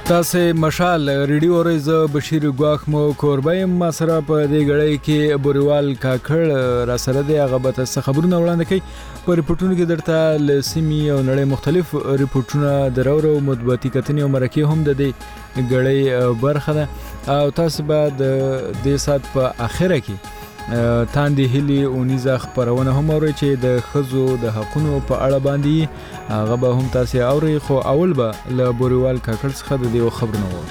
تاسو مشال ریډیو اورز بشیر ګواخ مو کوربایم ما سره په دې غړې کې بوریوال کاکړ را سره د غبط خبرونه وړاندې کوي په ریپورتونو کې درته لسمی او نړۍ مختلف ریپورتونه درورو مطبوعاتي کتنې او مرکه هم د دې غړې برخه ده او تاسو به د سات په اخره کې تاندې هلي او نيزه خبرونه هم اوري چې د خزو د حقونو په اړه باندې هغه به هم تاسو اوري خو اول به ل بوریوال کاکړ څخه د دې خبرونه وو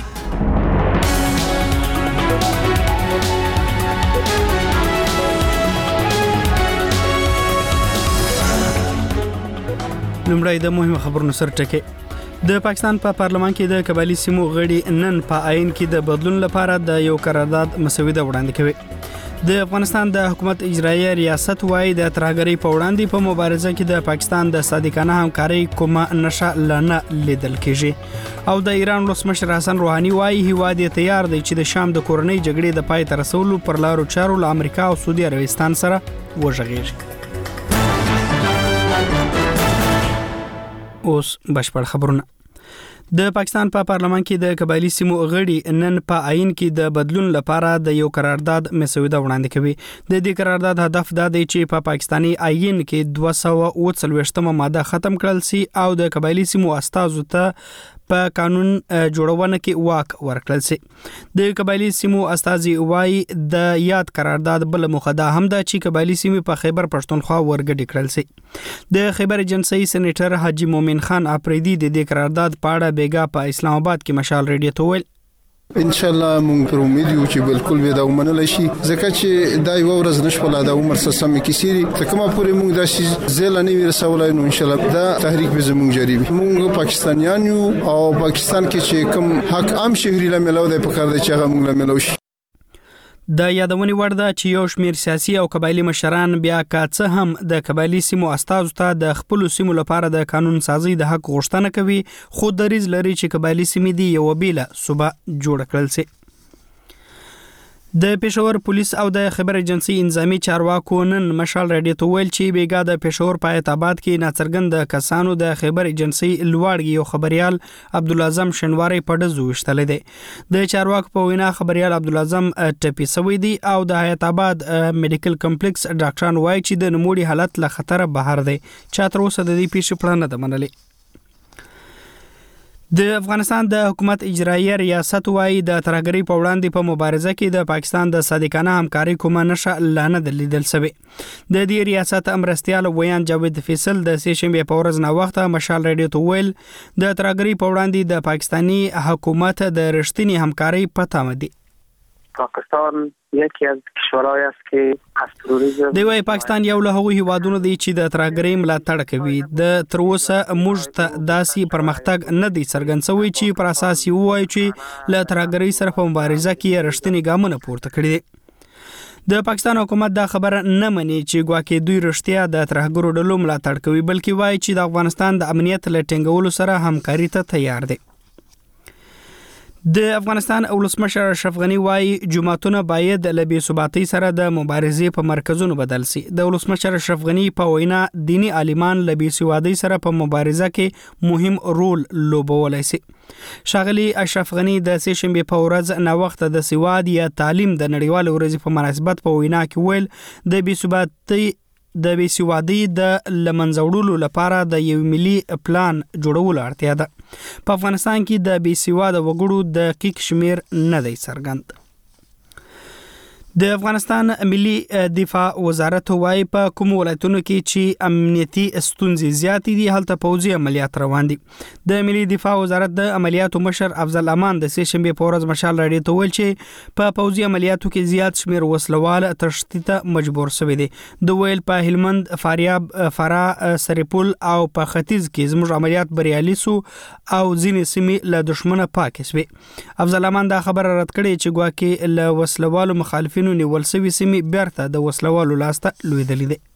لومړی د مهمه خبرونو سره ټکي د پاکستان په پارلمان کې د قبایلی سیمو غړي نن په آئین کې د بدلون لپاره د یو قرارداد مسوده وړاندې کوي د افغانستان د حکومت اجرایي ریاست وايي د ترهګرۍ په وړاندې په مبارزه کې د پاکستان د صادقانه همکارۍ کومه نشه لنه لیدل کېږي او د ایران ولسمشر حسن روحاني وايي هیواد یې تیار دی چې د شام د کورنۍ جګړې د پای ته رسولو پر لارو چارو له امریکا او سعودي عربستان سره وغږیږي اوس بشپړ خبرونه د پاکستان په پارلمان کې د قبایلی سیمو غړي نن په آئین کې د بدلون لپاره د یو قرارداد مسوده وړاندې کوي د دې قرارداد هدف دا دی چې په پاکستانی آئین کې 240 ماده ختم کړل سي او د قبایلی سیمو استازو ته په قانون جوړونه کې واک ورکړل سي د قبایلی سیمو استازي وايي د یاد قرارداد بل مخدا هم د چې قبایلی سیمې په خیبر پښتونخوا ورګډ کړل سي د خیبر ایجنسی سېنیټر حاجی مومن خان اپریدي د دې قرارداد په اړه بیګا په اسلام آباد کې مشال ریډیو ته ویل ان شاء الله مونږ پر امید یو چې بالکل به دا ومنل شي ځکه چې دا یو ورځ نشول دا عمر سم کې سيري ته کومه پورې مونږ دا شي زیل نه ورسولای نو ان شاء الله دا تحریک به زموږ جاری وي مونږ پاکستانیان یو او پاکستان کې چې کوم حق عام شهري له ملو د پکار د چې هغه مونږ له ملو شي د یادونې وړ ده چې یو شمېر سیاسي او قبایلی مشران بیا کاڅه هم د قبایلی سیمو استازو ته د خپل سیمو لپاره د قانون سازي د حق غوښتنه کوي خو دریز لري چې قبایلی سیمې دی یو بیله صوبه جوړ کړل سي د پېښور پولیس او د خبر ایجنسی انضامي چارواکو نن مشال ریډیو ته ویل چې بیګا د پېښور په ایتاباد کې ناڅرګند کسانو د خبر ایجنسی لوړ یو خبريال عبدالعظم شنواری په دزو وشتل دي د چارواکو په وینا خبريال عبدالعظم ټپي سوی دی او د ایتاباد میډیکل کمپلیکس ډاکټران وایي چې د نموړي حالت له خطر بهر دی چې تر اوسه د دې پیښې پړنه ده منلې د افغانستان د حکومت اجرایي ریاست وايي د ترهګرۍ په وړاندې په مبارزه کې د پاکستان د صادقانه همکارۍ کومه نشه لانه دلیدل سوی د دې ریاست امرستیال ویان جاوید فیصل د سېشنبه په ورځ نو وخت مشال ریډیو ته ویل د ترهګرۍ په وړاندې د پاکستانی حکومت د رښتینی همکارۍ پته مدي پاکستان یکی از کشورهای است که از تروریسم دی وايي پاکستان یو له هغو هیوادونو دی چې د ترهګرۍ ملاتړ کوي د تر اوسه موږ ته داسي پرمختګ نه دی څرګندوي چې پر اساس یې وایي چې له ترهګرۍ سره په مبارزه کې رښتینی ګامونه پورته کړی دي د پاکستان حکومت دا خبره نه مني چې ګواکې دوی رښتیا د ترهګرو ډلو ملاتړ کوي بلکې وایي چې د افغانستان د امنیت لټینګولو سره همکاري ته تیار دي د افغانستان ولسمشر اشرف غنی وايي جماعتونه باید له بې ثباتۍ سره د مبارزې په مرکزونو بدل سي د ولسمشر اشرف غنی په وینا دینی عالمان له بې ثباتۍ سره په مبارزه کې مهم رول لوبولای سي شاغلی اشرف غنی د سېشنبه په ورځ نو وخت د سواد یا تعلیم د نړیوال ورځ په مناسبت په وینا کې ویل د بې ثباتۍ د بې سوادۍ د لمنځوړلو لپاره د یو ملي پلان جوړولو اړتیا ده په افغانستان کې د بې سواده وګړو د دقیق شمیر نه دی څرګند د افغانستان ملي دفاع وزارت وايي په کوم ولایتونو کې چې امنیتي ستونزې زیاتې دي هلته پوځي عملیات روان دي د ملي دفاع وزارت د عملیاتو مشر افضل امان د سېشنبه په ورځ مشال راډیو ته ویل چې په پوځي عملیاتو کې زیات شمیر وسلوال تشدید ته مجبور شوی دي د ویل په هلمند فاریاب فرا سرپل او په ختیځ کې زموږ عملیات بریالي سو او ځینې سیمې له دښمنه پاکې شوې افضل امان دا خبره رد کړې چې ګواکې له وسلوالو مخالفینو نیول سوي سیمې بیرته د وسلوالو لاسته لویدلې دي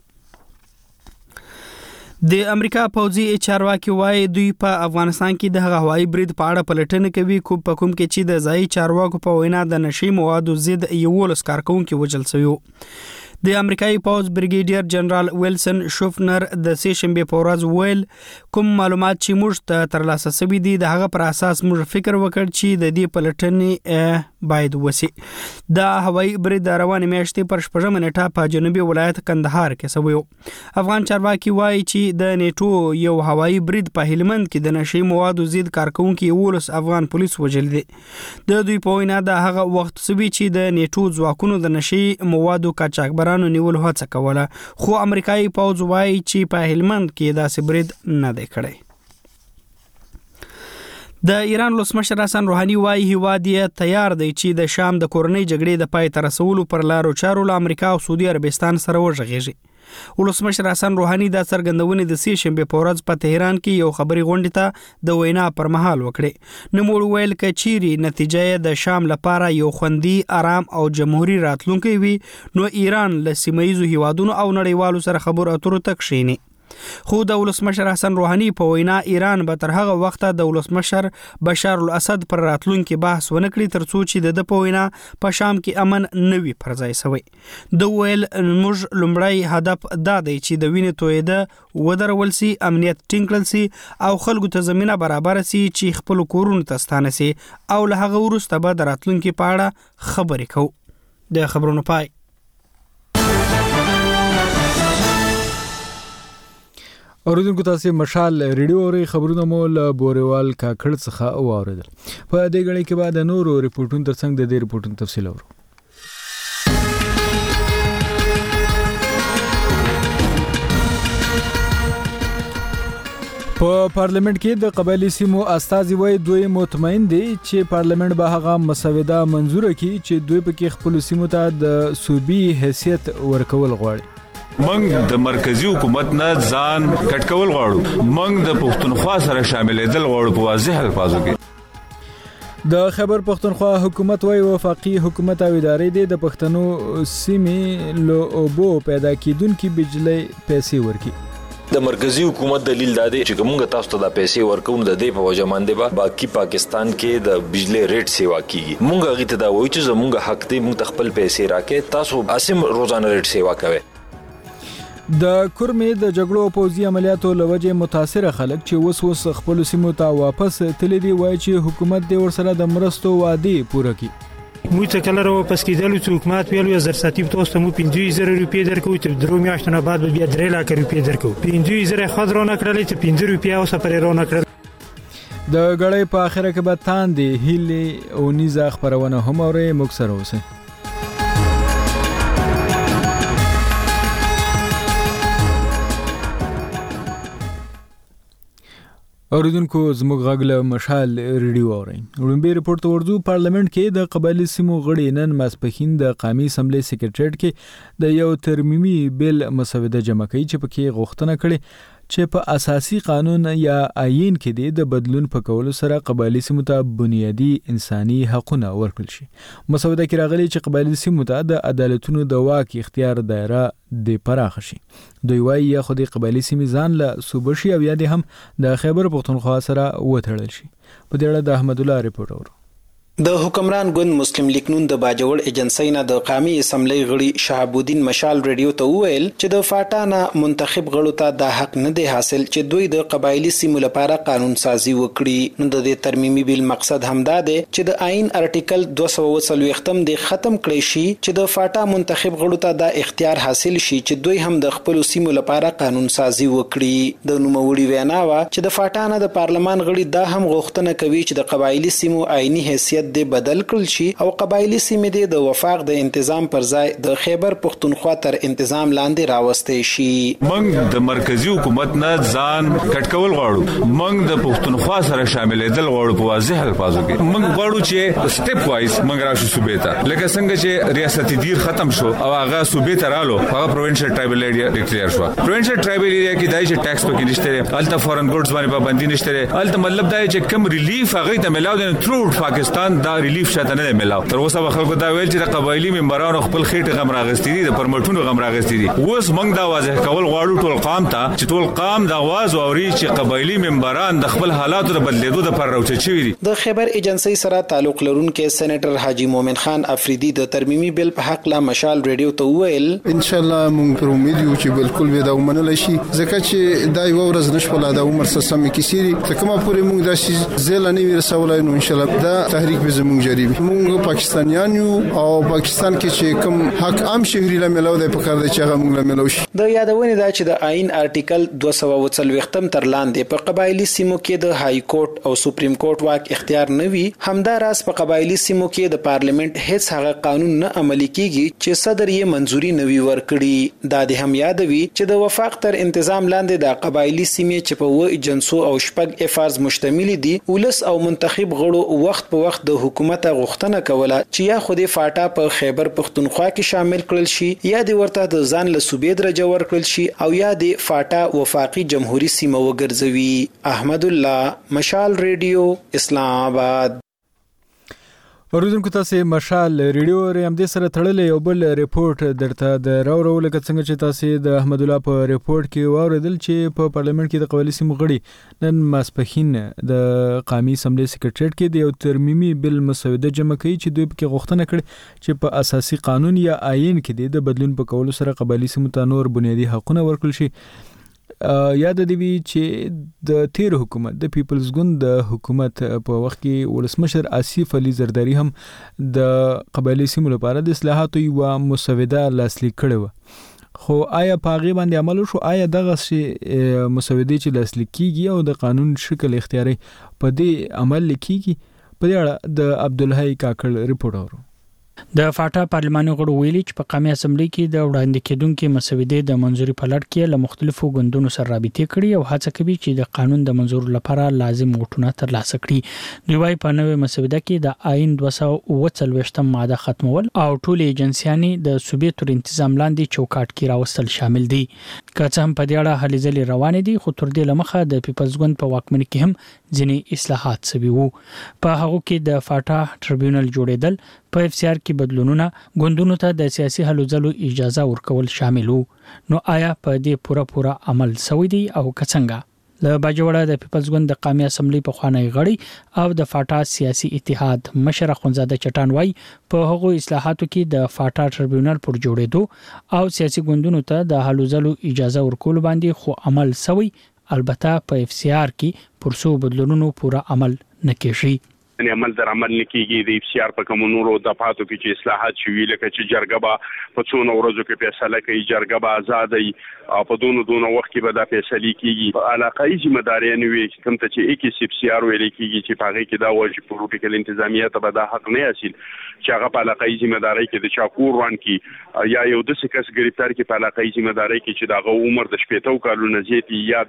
د امریکا پوځي چارواکي وايي دوی په افغانستان کې د هوایي برید په اړه پلټنه کوي کوم کې چې د ځای چارواکو په وینا د نشي موادو ضد یو لس کارکونکو وجل شوی د امریکایي پوز بریګیډیر جنرال ویلسن شوفنر د سیشنبه په ورځ ویل کوم معلومات چې موږ ته ترلاسه شوي دي د هغه پر اساس موږ فکر وکړ چې د دې پلټنې باید وسی. د هوایي برید روانه میاشتې پر 6 نیټه په جنوبي ولایت کندهار کې شوی. افغان چارواکي وایي چې د نیټو یو هوایي برید په هلمند کې د نشي موادو ضد کارکونکو 19 افغان پولیس وژل دي. د دوی په وینا د هغه وخت سوي چې د نیټو ځواکونو د نشي موادو قاچاقبرانو نیول هڅه کوله، خو امریکایي پوز وایي چې په هلمند کې داسې برید نه دی کړی. د ایران ولسمشر حسن روحاني وایي هیواد یې تیار دی چې د شام د کورنۍ جګړې د پای ته رسولو پر لارو چارو له امریکا او سعودي عربستان سره وغږیږي. ولسمشر حسن روحاني د څرګندونې د سې شنبه په ورځ په تهران کې یو خبري غونډه ته د وینا پر مهال وکړي. نو ویل کچيري نتیجه د شام لپاره یو خوندي، آرام او جمهوریت راتلونکي وي نو ایران له سیمایي هیوادونو او نړیوالو سره خبرو اترو تک شینی. خو د ولسمشر حسن روحاني په وینا ایران به تر هغه وخته د ولسمشر بشار الاسد پر راتلونکي بحث ونه کړي تر څو چې د په وینا په شام کې امن نوي پر ځای شوی. د ویل موږ لومړی هدف دا دی چې د وینې تویده ودرول سي، امنیت ټینګ سي او خلکو ته زمينه برابر سي چې خپل کورونو ته ستانه سي او له هغه وروسته به د راتلونکي په اړه خبرې کوو. د خبرونو پای. اوریدونکو تاسو مشال ریډیو اوري خبرونه مو له بوریوال کاکړ څخه واوریدل. په دې غړي کې بعد نورو ریپورتونو ترڅنګ د دې ریپورتونو تفصیل اورو. په پارلیمنت کې د قبایلی سیمو استازي وایي دوی مطمئن دي چې پارلیمنت به هغه مسوده منزور کړي چې دوی پکې خپل سیمو ته د صوبي حیثیت ورکول غواړي. منګ د مرکزی حکومت نه ځان کټکول غواړو، منګ د پښتونخوا سره شاملېدل غواړو په واضح الفاظو کې. د خیبر پښتونخوا حکومت وايي وفاقي حکومت او ادارې د پښتنو سیمې له اوبو پیدا کیدونکو بجلی پیسې ورکړي. د مرکزی حکومت دلیل دا دی چې موږ تاسو ته د پیسې ورکوو د دې په وجه باندې به باقي پاکستان کې د بجلی ریټ سیوا کیږي. موږ هغه ته دا وایو چې زموږ حق دی، موږ خپل پیسې راکې، تاسو اسیم روزانه ریټ سیوا کوئ. د کورمې د جګړو او پوځي عملیاتو لوجه متاثر خلک چې وس خپل سیمو ته واپس تللی دي وایي چې حکومت د ورسره د مرستو وعده پوره کړي. موږ ته کله واپس کېدل چې حکومت ویل زر ساتي تاسو مو 50,000 روپۍ درکو تر درو میاشتو بعد بیا 3 لک روپۍ درکو. 50,000 خضرونه کړل چې 50 روپۍ او سفرونه کړل. د غړې په اخره کې به تاندې هیلې او نيزه خبرونه هم اوري مکسر اوسه. اوریدونکو زموږ غږ مشال ریډیو اورئ. وړاندې ریپورت ورځو پارلیمنت کې د قبایلی سیمو غړي نن ماسپخین د قومي اسمبلی سیکریټریټ کې د یو ترمیمي بیل مسوده جمع کړي چې پکې غوښتنه کړي چې په اساسي قانون یا آئین کې د بدلون په کولو سره قبایلی سیمو ته بنیادی انساني حقوقونه ورکړل شي. مسوده کې راغلي چې قبایلی سیمو ته د عدالتونو د واک اختیار دایره د پراخ شي. دوی وايي یا خو د قبایلی سیمې ځان له صوبه شي او یا د هم د خیبر پښتونخوا سره وتړل شي. په دې اړه د احمد الله ریپورت اورو. د حکمران ګوند مسلم لیگ نون د باجوړ ایجنسی نه د قومي اسمبلی غړي شهاب الدین مشال ریډیو ته وویل چې د فاټانه منتخب غړو ته د حق نه دی حاصل چې دوی د قبایلی سیمو لپاره قانون سازي وکړي. نو د دې ترمیمي بیل مقصد همدا دی چې د آئین ارټیکل 240 د ختم کړي شي چې د فاټا منتخب غړو ته د اختیار حاصل شي چې دوی هم د خپل سیمو لپاره قانون سازي وکړي. د نوموړي وینا وا چې د فاټانه د پارلمان غړي دا هم غوښتنه کوي چې د قبایلی سیمو آئینی حیثیت د بدل کړل شي او قبایلی سیمې د وفاق د انتظام پر ځای د خیبر پښتونخوا تر انتظام لاندې راوستي شي. منګ د مرکزی حکومت نه ځان کټکول غواړو، منګ د پښتونخوا سره شاملېدل غواړو په واضح الفاظو کې. منګ غواړو چې سټپ وایز منګ راشو صوبې ته، لکه څنګه چې ریاستي دیر ختم شو او هغه صوبې ته رالو، هغه پروینشل ټرایبل ایریا ډیکلیئر شو. پروینشل ټرایبل ایریا کې دای چې ټیکس پکې نشته، الته فورن ګوډز باندې پابندي نشته، الته مطلب دا چې کم ریلیف هغه ته ملاو دي تھرو پاکستان ممبران دا ریلیف شاته نه ملاو. تر اوسه خلکو دا ویل چې د قبایلی ممبرانو خپل خېټه غم راغستې دي، د پرمټونو غم راغستې دي. اوس موږ دا واضح کول غواړو ټول قام ته چې ټول قام د आवाज اوري چې قبایلی ممبران د خپل حالاتو د بدلیدو د پر راوچت شوی دي. د خیبر ایجنسی سره تعلق لرونکو سېنیټر حاجی مومن خان افریدي د ترمیمي بل په حق لا مشال ریډیو ته ویل ان شاء الله موږ پر امید یو چې بالکل به دا ومنل شي، ځکه چې دا یو ورځ نشول دا عمر سم کیسيري تکما پورې موږ دا شي زیل نه ورسولای نو ان شاء الله دا تحریک به زموږ جاری وي. موږ پاکستانیان یو او پاکستان کې چې کوم حق عام شهري لا ملو د پکار د چاغه موږ لا ملو شي. د یادونه دا چې د آئین آرټیکل 240 تر لاندې په قبایلی سیمو کې د های کورټ او سپریم کورټ واک اختیار نه وي، همداراز په قبایلی سیمو کې د پارلیمنت هیڅ هغه قانون نه عملي کیږي چې صدر یې منځوري نوي ورکړي. دا د هم یادوي چې د وفاق تر تنظیم لاندې د قبایلی سیمې چې په و ایجنسو او شپږ افارز مشتمل دي، ولس او منتخب غړو وخت په وخت د حکومت غوښتنه کوله چې یا خودي فاټا په خیبر پختونخوا کې شامل کړل شي یا د ورته د ځان له صوبې درجه ورکړل شي او یا د فاټا وفاقي جمهوریت سیمه وګرځوي. احمد الله، مشال ریډیو، اسلام آباد. اوریدونکو تاسو مشال ریډیو ریم دې سره تړلې یو بل ریپورت درته د راو لکه څنګه چې تاسو د احمد الله په ریپورت کې واوریدل چې په پارلیمنت کې د قبایلی سیمو غړي نن ماسپخین د قومي اسمبلی سکریټریټ کې د یو ترمیمي بل مسوده جمع کړي چې دوی په غوښتنه کړې چې په اساسي قانون یا آئین کې د بدلون په کولو سره قبایلی سیمو ته نور بنیادی حقوق ورکړل شي. یاد دی چې د تیر حکومت د پیپلز ګوند د حکومت په وخت کې ولسمشر آصف علي زرداری هم د قبایلی سیمو لپاره د اصلاحاتو یو مسوده لاسلیک کړې و، خو آیا پاغي باندې عمل شو؟ آیا دغه مسودې چې لاسلیک کیږي او د قانون شکل اختیاري په دې عمل لیکيږي؟ په دې اړه د عبدالحی کاکړ ریپورت اورو. د فاټا پارلماني غړو ویلي چې په قومي اسمبلی کې د وړاندې کېدونکو مسودې د منځوري په لړ کې له مختلفو ګوندونو سره رابطه کړي او هڅه کوي چې د قانون د منځور لپاره لازم غوښتنه ترلاسه کړي. دوی وايي په نوې مسوده کې د آئین 240 ماده ختمول او ټول ایجنسیانې د صوبې تر تنظیم لاندې چوکاټ کې راوستل شامل دي. که څه هم په دې اړه هلې ځلې روانې دي، خو تر دې لمخه د پیپلز ګوند په واکمنۍ کې هم ځینې اصلاحات شوي وو. په هغه کې د فاټا ټریبیونل جوړېدل، په اف سی آر کې بدلونونه، ګوندونو ته د سیاسي هلو ځلو اجازه ورکول شامل وو. نو آیا په دې پوره عمل شوی دی او څنګه؟ له باجوړه د پیپلز ګوند د قومي اسمبلی په خوانی غړي او د فاټا سیاسي اتحاد مشر خونزاده چټان وای په هغو اصلاحاتو کې د فاټا ټریبیونل پر جوړېدو او سیاسي ګوندونو ته د هلو ځلو اجازه ورکول باندې خو عمل شوی، البته په اف سی آر کې پرسو بدلونونو پوره عمل نکېږي. عمل در عمل نکېږي. د اف سی آر په کوم نورو دفعاتو کې چې اصلاحات شوي، لکه چې جرګه به په څو ورځو کې فیصله کوي، جرګه به آزادي په دونو وخت کې به دا فیصله کیږي. علاقائی ذمہ داریان وي چې کوم ته چې یک اف سی آر ویل کیږي چې په هغه کې دا واجب پروتوکول انتظامیه ته به دا حق نه حاصل چې هغه په علاقائی ذمہ داری کې د چاکور روان کی یا یو د سکس گرفتار کې په علاقائی ذمہ داری کې چې دا عمر د 15 کالونو زیات یا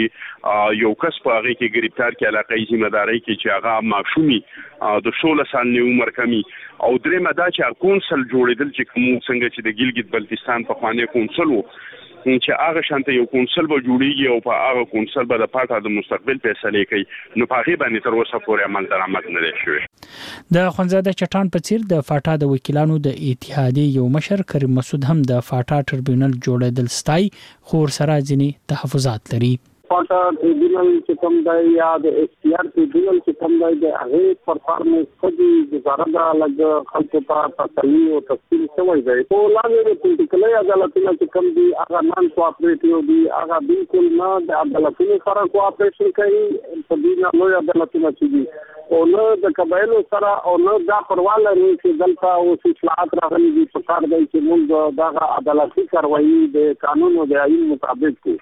داسي یو کس په هغه کې گرفتار کې علاقائی ذمہ داری کې چې هغه معصومي د 16 سال نه عمر کمی او درې ماده چې کونسل جوړېدل چې کوم څنګه چې د ګیلګت بلتستان په خوانه کونسل وو چې هغه شانته یو کونسل به جوړیږي او په هغه کونسل به د پاټا د مستقبل فیصله کوي. نو په هغه باندې تر اوسه پورې عمل درآمد نه دی شوی. د خونزاده چټان په څیر د فاټا د وکیلانو د اتحادیې یو مشر کریم مسعود هم د فاټا ټریبیونل جوړېدل ستای خور سره ځینی تحفظات لري. فاټا ټریبیونل چې کوم دی یا د ایس پی آر ټریبیونل چې کوم دی د هغه پرفارمنس کدي وزارت لګ خلکو ته تسلی او تفصیل شوی دی. او لاندې پولیټیکل عدالتونه چې کوم دی هغه نان کوآپریټیو دی، هغه بالکل نه د عدالتونو سره کوآپریشن کوي. په دې نه لوی عدالتونه چې دي او نه د قبایلو سره او نه دا پرواله لري چې دلته اوس اصلاحات راغلي دي. په کار دی چې موږ دا عدالتي کاروایی د قانون او د آئین مطابق کوو.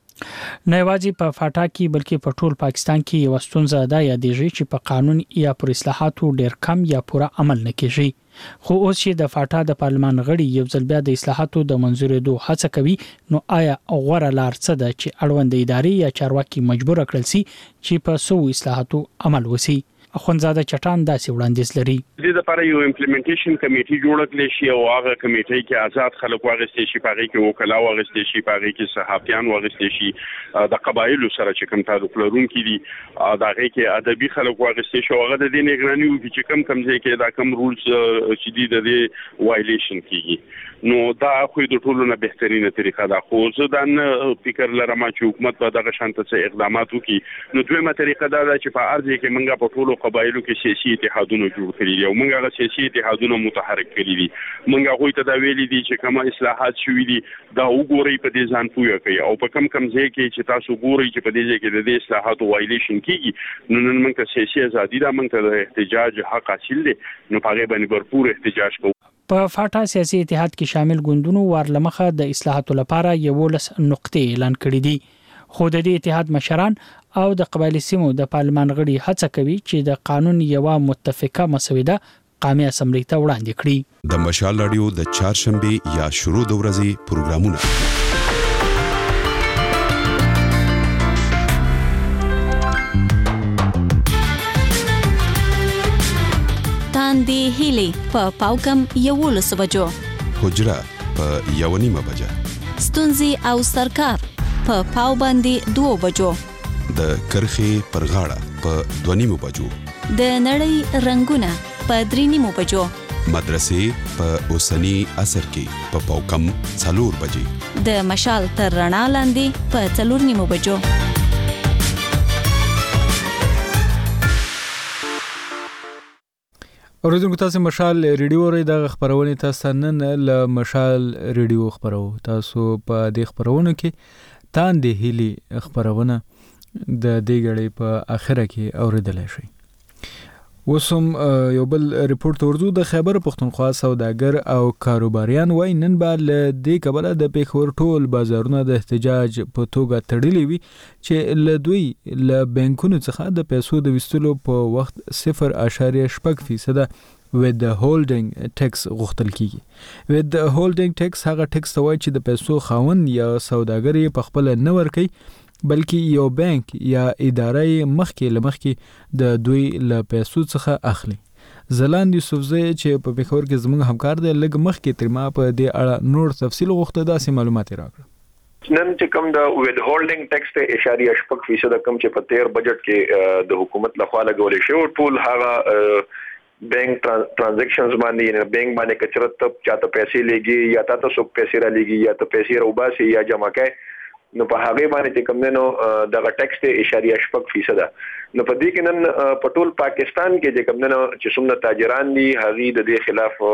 نه یوازې په فاټا کې بلکې په ټول پاکستان کې یو ستونزه ده یادېږي چې په قانون یا پر اصلاحاتو ډېر کم یا پوره عمل نه کیږي. خو اوس چې د فاټا د پارلمان غړي یو ځل بیا د اصلاحاتو د منځورېدو هڅه کوي، نو آیا غوره لار څه ده چې اړوند ادارې یا چارواکي مجبور کړل شي چې په سو اصلاحاتو عمل وکړي؟ اخوندزاده چټان داسې وړاندیز لري. د لپاره یو امپلیمنټیشن کمیټي جوړ کړل شي او هغه کمیټي کې آزاد خلک واغستې شي، پاره کې وکلا واغستې شي، پاره کې صحافیان واغستې شي، د قبایلو سره چې کوم تعلق لرونکي دي دا غي کې ادبي خلک واغستې شي، هغه د دې نگراني وکړي چې کم ځای کې دا کم رولز چې دي د دې وایلیشن کیږي. نو دا خو د ټولو نه بهترینه طریقه ده. خو زه دا نه فکر لرم چې حکومت به دغه شانته څه اقدامات وکړي. نو دویمه طریقه دا ده چې په ارزه کې منګه په ټولو قبایلو کې سیاسي اتحادونه جوړ کړي دي او موږ هغه سیاسي اتحادونه متحرک کړي دي. موږ هغه ته دا ویلي دي چې کومه اصلاحات شوي دي دا وګورئ، په دې ځان پوهه کوي او په کم ځای کې چې تاسو ګورئ چې په دې ځای کې د دې اصلاحاتو وایلیشن کیږي، نو نن موږ ته سیاسي ازادي ده، موږ ته د احتجاج حق حاصل دی، نو په هغه باندې भरपूर احتجاج کوو. په فاټا سیاسي اتحاد کې شامل ګوندونو وارلمخه د اصلاحاتو لپاره 11 نقطې اعلان کړې دي، خو د دې اتحاد مشران او د قبایلی سیمو د پارلمان غړي هڅه کوي چې د قانون یو متفقه مسوده قومي اسمبلی ته وړاندې کړي. د مشال رادیو د چهارشنبه یا شروع د ورځې پروګرامونه تاندې هیلې په پاوکم 11 بجو، حجره په 1:30 بجه، ستونزې او سرکار په پاو باندې 2 بجو، د کرخې پر غاړه په 2:30 بجو، د نړۍ رنگونه په 3:30 بجو، مدرسې په اوسنی عصر کې په پاوکم 4 بجې، د مشال تر رڼا لاندې په 4:30 بجو. اوریدونکو تاسو مشال ریډیو اورئ، د خبرونه تاسو نن له مشال ریډیو خبرو. تاسو په دې خبرونه کې تاندې هیلي خبرونه د دې غړي په اخره کې اوریدل شي. وسم یو بل ریپورت ورزو د خیبر پختونخوا سوداګر او کاروباریان وای نن به ل دې کبله د پیښور ټول بازارونه د احتجاج په توګه تړلې وي چې ل دوی ل بانکونو څخه د پیسو د وستلو په وخت 0.8% with the holding tax غوښتل کیږي. with the holding tax هغه ټیکس توای چې د پیسو خاون یا سوداګر په خپل نه ورکي بلکې یو بانک یا ادارې مخکې د دوی له پیسو څخه اخلي. زلاند یوسفزی چې په پیښور کې زموږ همکار دی لږ مخکې تر ما په دې اړه نور تفصیل غوښته داسې معلومات راکړه. نن چې کوم د وید هولډینګ ټیکس ته 0.8% کم چې په 13 بجټ کې د حکومت لخوا لګول شو، ټول هغه بانک ترانزیکشنز باندې نه بانک باندې کچرت چاته پیسې لګي یا تاسو پیسې را لګي یا ته پیسې راوباسي یا جمع کوي، نو په هغه باندې چې کوم نو دغه ټیکس ته 0.8% ده. نو په دې کې نن په ټول پاکستان کې چې کوم نو چې څومره تاجران دي هغه د دې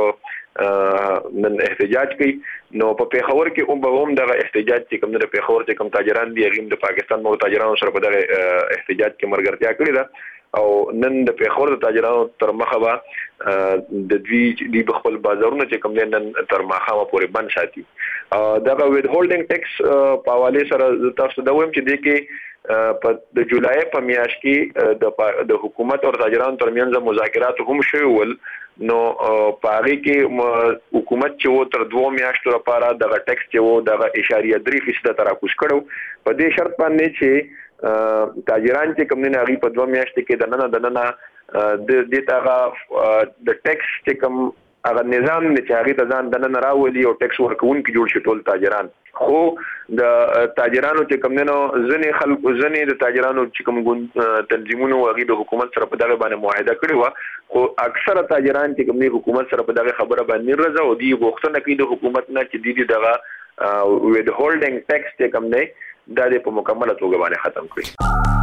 خلاف نن احتجاج کوي. نو په پیښور کې هم دغه احتجاج چې کوم نو په پیښور کې کوم تاجران دي هغه د پاکستان مو تاجرانو سره په دغه احتجاج کې مرګرتیا کړې ده او نن د پیښور د تاجرانو تر مخه به د دوی خپل بازارونه چې کوم نن تر مخه پورې بند ساتي. دغه وید هولډینګ ټیکس په حواله سره تاسو دا وایم چې د کې په د جولای په میاشت کې د حکومت او تاجرانو ترمنځ مذاکرات هم شوي ول. نو په هغه کې حکومت چې و تر 2 میاشتو لپاره دغه ټیکس چې و دغه 0.3% تراکوز کړو په دې شرط باندې چې تاجران چې کوم نه غي په 2 میاشتې کې د نن د دې تاغه د ټیکس چې کوم هغه نظام نه چې هغه ته ځان د نن راولي او ټیکس ورکون کې جوړ شي ټول تاجران. خو د تاجرانو چې کوم نه ځنې خلک ځنې د تاجرانو چې کوم تنظیمونو هغه د حکومت سره په دغه باندې معاهده کړی و، خو اکثره تاجران چې کوم نه حکومت سره په دغه خبره باندې رضا او دی غوښتنه کوي د حکومت نه چې د دغه وید هولډینګ ټیکس چې کوم نه دا دې په مکمله توګه باندې ختم کړي.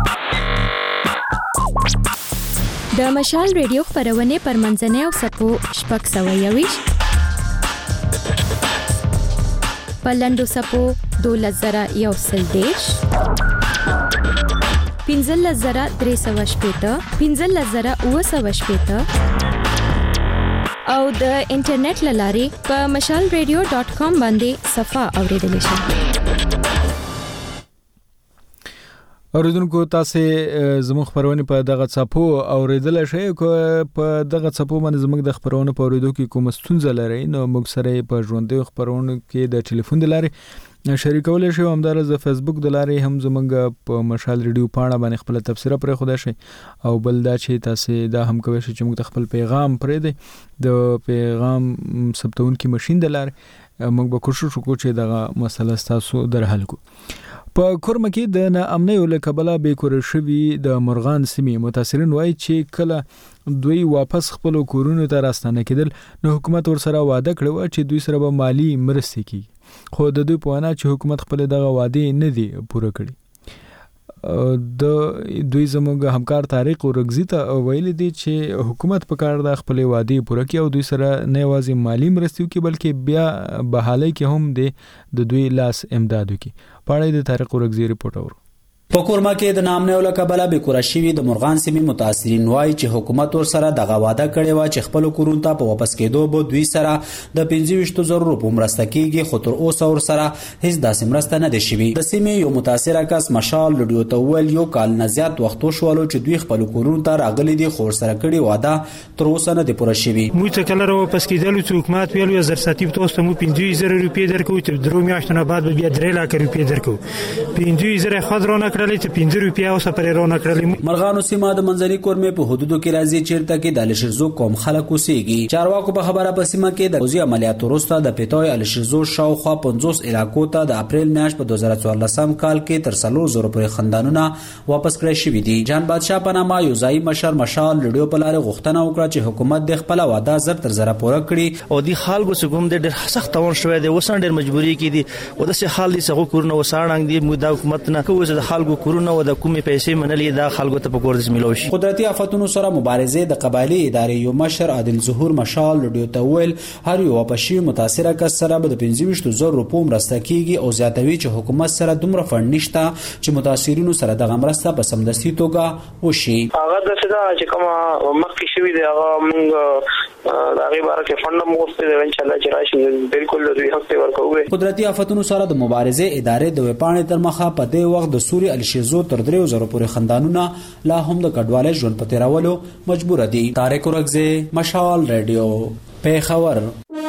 د مشال ریډیو خبرونه پر منځنۍ او سپو شپږ سوه یویش په لنډو سپو 12,110 15,310 15,910 او د انټرنیټ لارې په mashalradio.com باندې صفه اوریدل شي. اوریدونکو تاسو زموږ خبرونه په دغه صفو اوریدل شئ کو په دغه صفو باندې زموږ د خبرونه په اوریدو کې کوم ستونزه لري نو موږ سره په ژوندۍ خبرونه کې د ټلیفون د لارې شریکولای شئ. همدارس د فیسبوک د لارې هم زمونږ په مشال ریډیو پاڼه باندې خپل تبصره پرې خوده شي او بل دا چې تاسو دا هم کوئ چې موږ خپل پیغام پرې دی د پیغام ثبتونکو ماشين د لارې موږ به کوشش وکړو چې دغه مسله تاسو درحل کو. په کورمه کې د ناامنۍ له کبله بیکور شوي د مرغان سیمې متاثرین وایي چې کله دوی واپس خپل کورونو ته راستانه کېدل نو حکومت ورسره وعده کړو چې دوی سره به مالی مرستې کوي، خو د دوی په وینا چې حکومت خپل دغه وعده نه دی پوره کړی. د دوی زموږ همکار طارق ورغزي ته ویل دي چې حکومت په کار د خپل وعده پوره کړي او دوی سره نه یوازې مالی مرستې کوي بلکې بیا بحالي کې هم د دوی لاس امداد کوي. پاړې د طارق ورغزي رپورټ اورو. په کورما کې د نامنه ول کبله به کورشوي د مرغان سیمې متاثرین وایي چې حکومت ور سره دغه وعده کړې و چې خپل کورون ته په واپس کېدو به دوی سره د 25,000 روپیو مرسته کیږي، خو تر اوسه ور سره هیڅ داسې مرسته نه ده شوی. د سیمې یو متاثر کس مشال ریډیو ته ویل یو کال نه زیات وخت وشول چې دوی خپل کورون ته راغلي دي، خو سره کړي وعده تر اوسه نه ده پوره شوی. موږ ته کله واپس کېدل چې حکومت ویل یو زرساتیب تاسو مو 25,000 روپیو درکو چې درو میاشتونه بعد بیا 3 لک روپیو درکو. 25,000 خضرونه کړل چې 15 مرغانو سیمه د منځني کورمې په حدودو کې راځي چیرته کې د الشرزو قوم خلک اوسېږي. چارواکو په خبره په سیمه کې د وزي عملیاتو وروسته د پیټوي الشرزو شاوخوا 50 علاقو ته د اپریل میاشت په 2014 کال کې تر 300 پورې خندانونه واپس کړی شوې دي. جان بادشاه په نامه یو ځای مشر مشال ریډیو په لار غوښتنه وکړه چې حکومت د خپل وعده زر تر زر پوره کړي او د خلکو څخه د ډېر سخت تاوان شوی دی، وسان ډېر مجبوری کې دي او د حال دي څنګه کورونه وساړنګ دي. موږ د حکومت نه کوو چې د خلکو کورونه او د کومې پیسې منلې دا خلکو ته په کور دې ملو شي. قدرتي آفتونو سره مبارزه د قبایلی ادارې یو مشر عادل ظهور مشال ریډیو ته ویل هر یو واپسي متاثر کس سره به د 25,000 روپیو مرسته کیږي او زیاتوي چې حکومت سره دومره فند نشته چې متاثرینو سره د مرسته په سمدستي توګه وشي. هغه د صدا چې کوم مخکې شوی دی هغه موږ دا غي بار کې فند مو ورته ان شاء الله چې راشي بالکل د دوی حق ورکوي. قدرتي آفتونو سره د مبارزه ادارې د وپاڼې تر مخه په دې وخت د سوري الشیزو تر 3,000 پورې خندانونه لا هم د کډوالۍ ژوند په تیرولو مجبور دي. طارق ورغزي مشال ریډیو پیښور.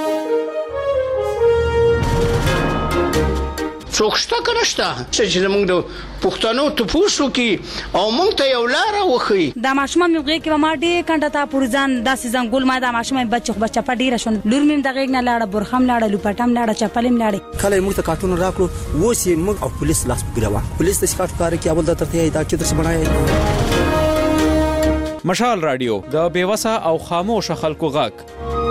څوکشته کنهشته چې موږ د پښتنو ته پوښتنه کی او موږ ته یو لار وخی د ماشوم مې غږی کې ما ډې کنده ته پورزان داسې زنګول ما د ماشوم بچا پډیره شون لور مې د غږ نه لاړه برخم لاړه لوپټم لاړه چپلم لاړه کله موږ ته کارتون راکړو وسی موږ او پولیس لاس پګراوه پولیس د سکاټ کار کې اول د ترته دا چې تر بنای. مشال رادیو د بیوسا او خاموش خلکو غږ.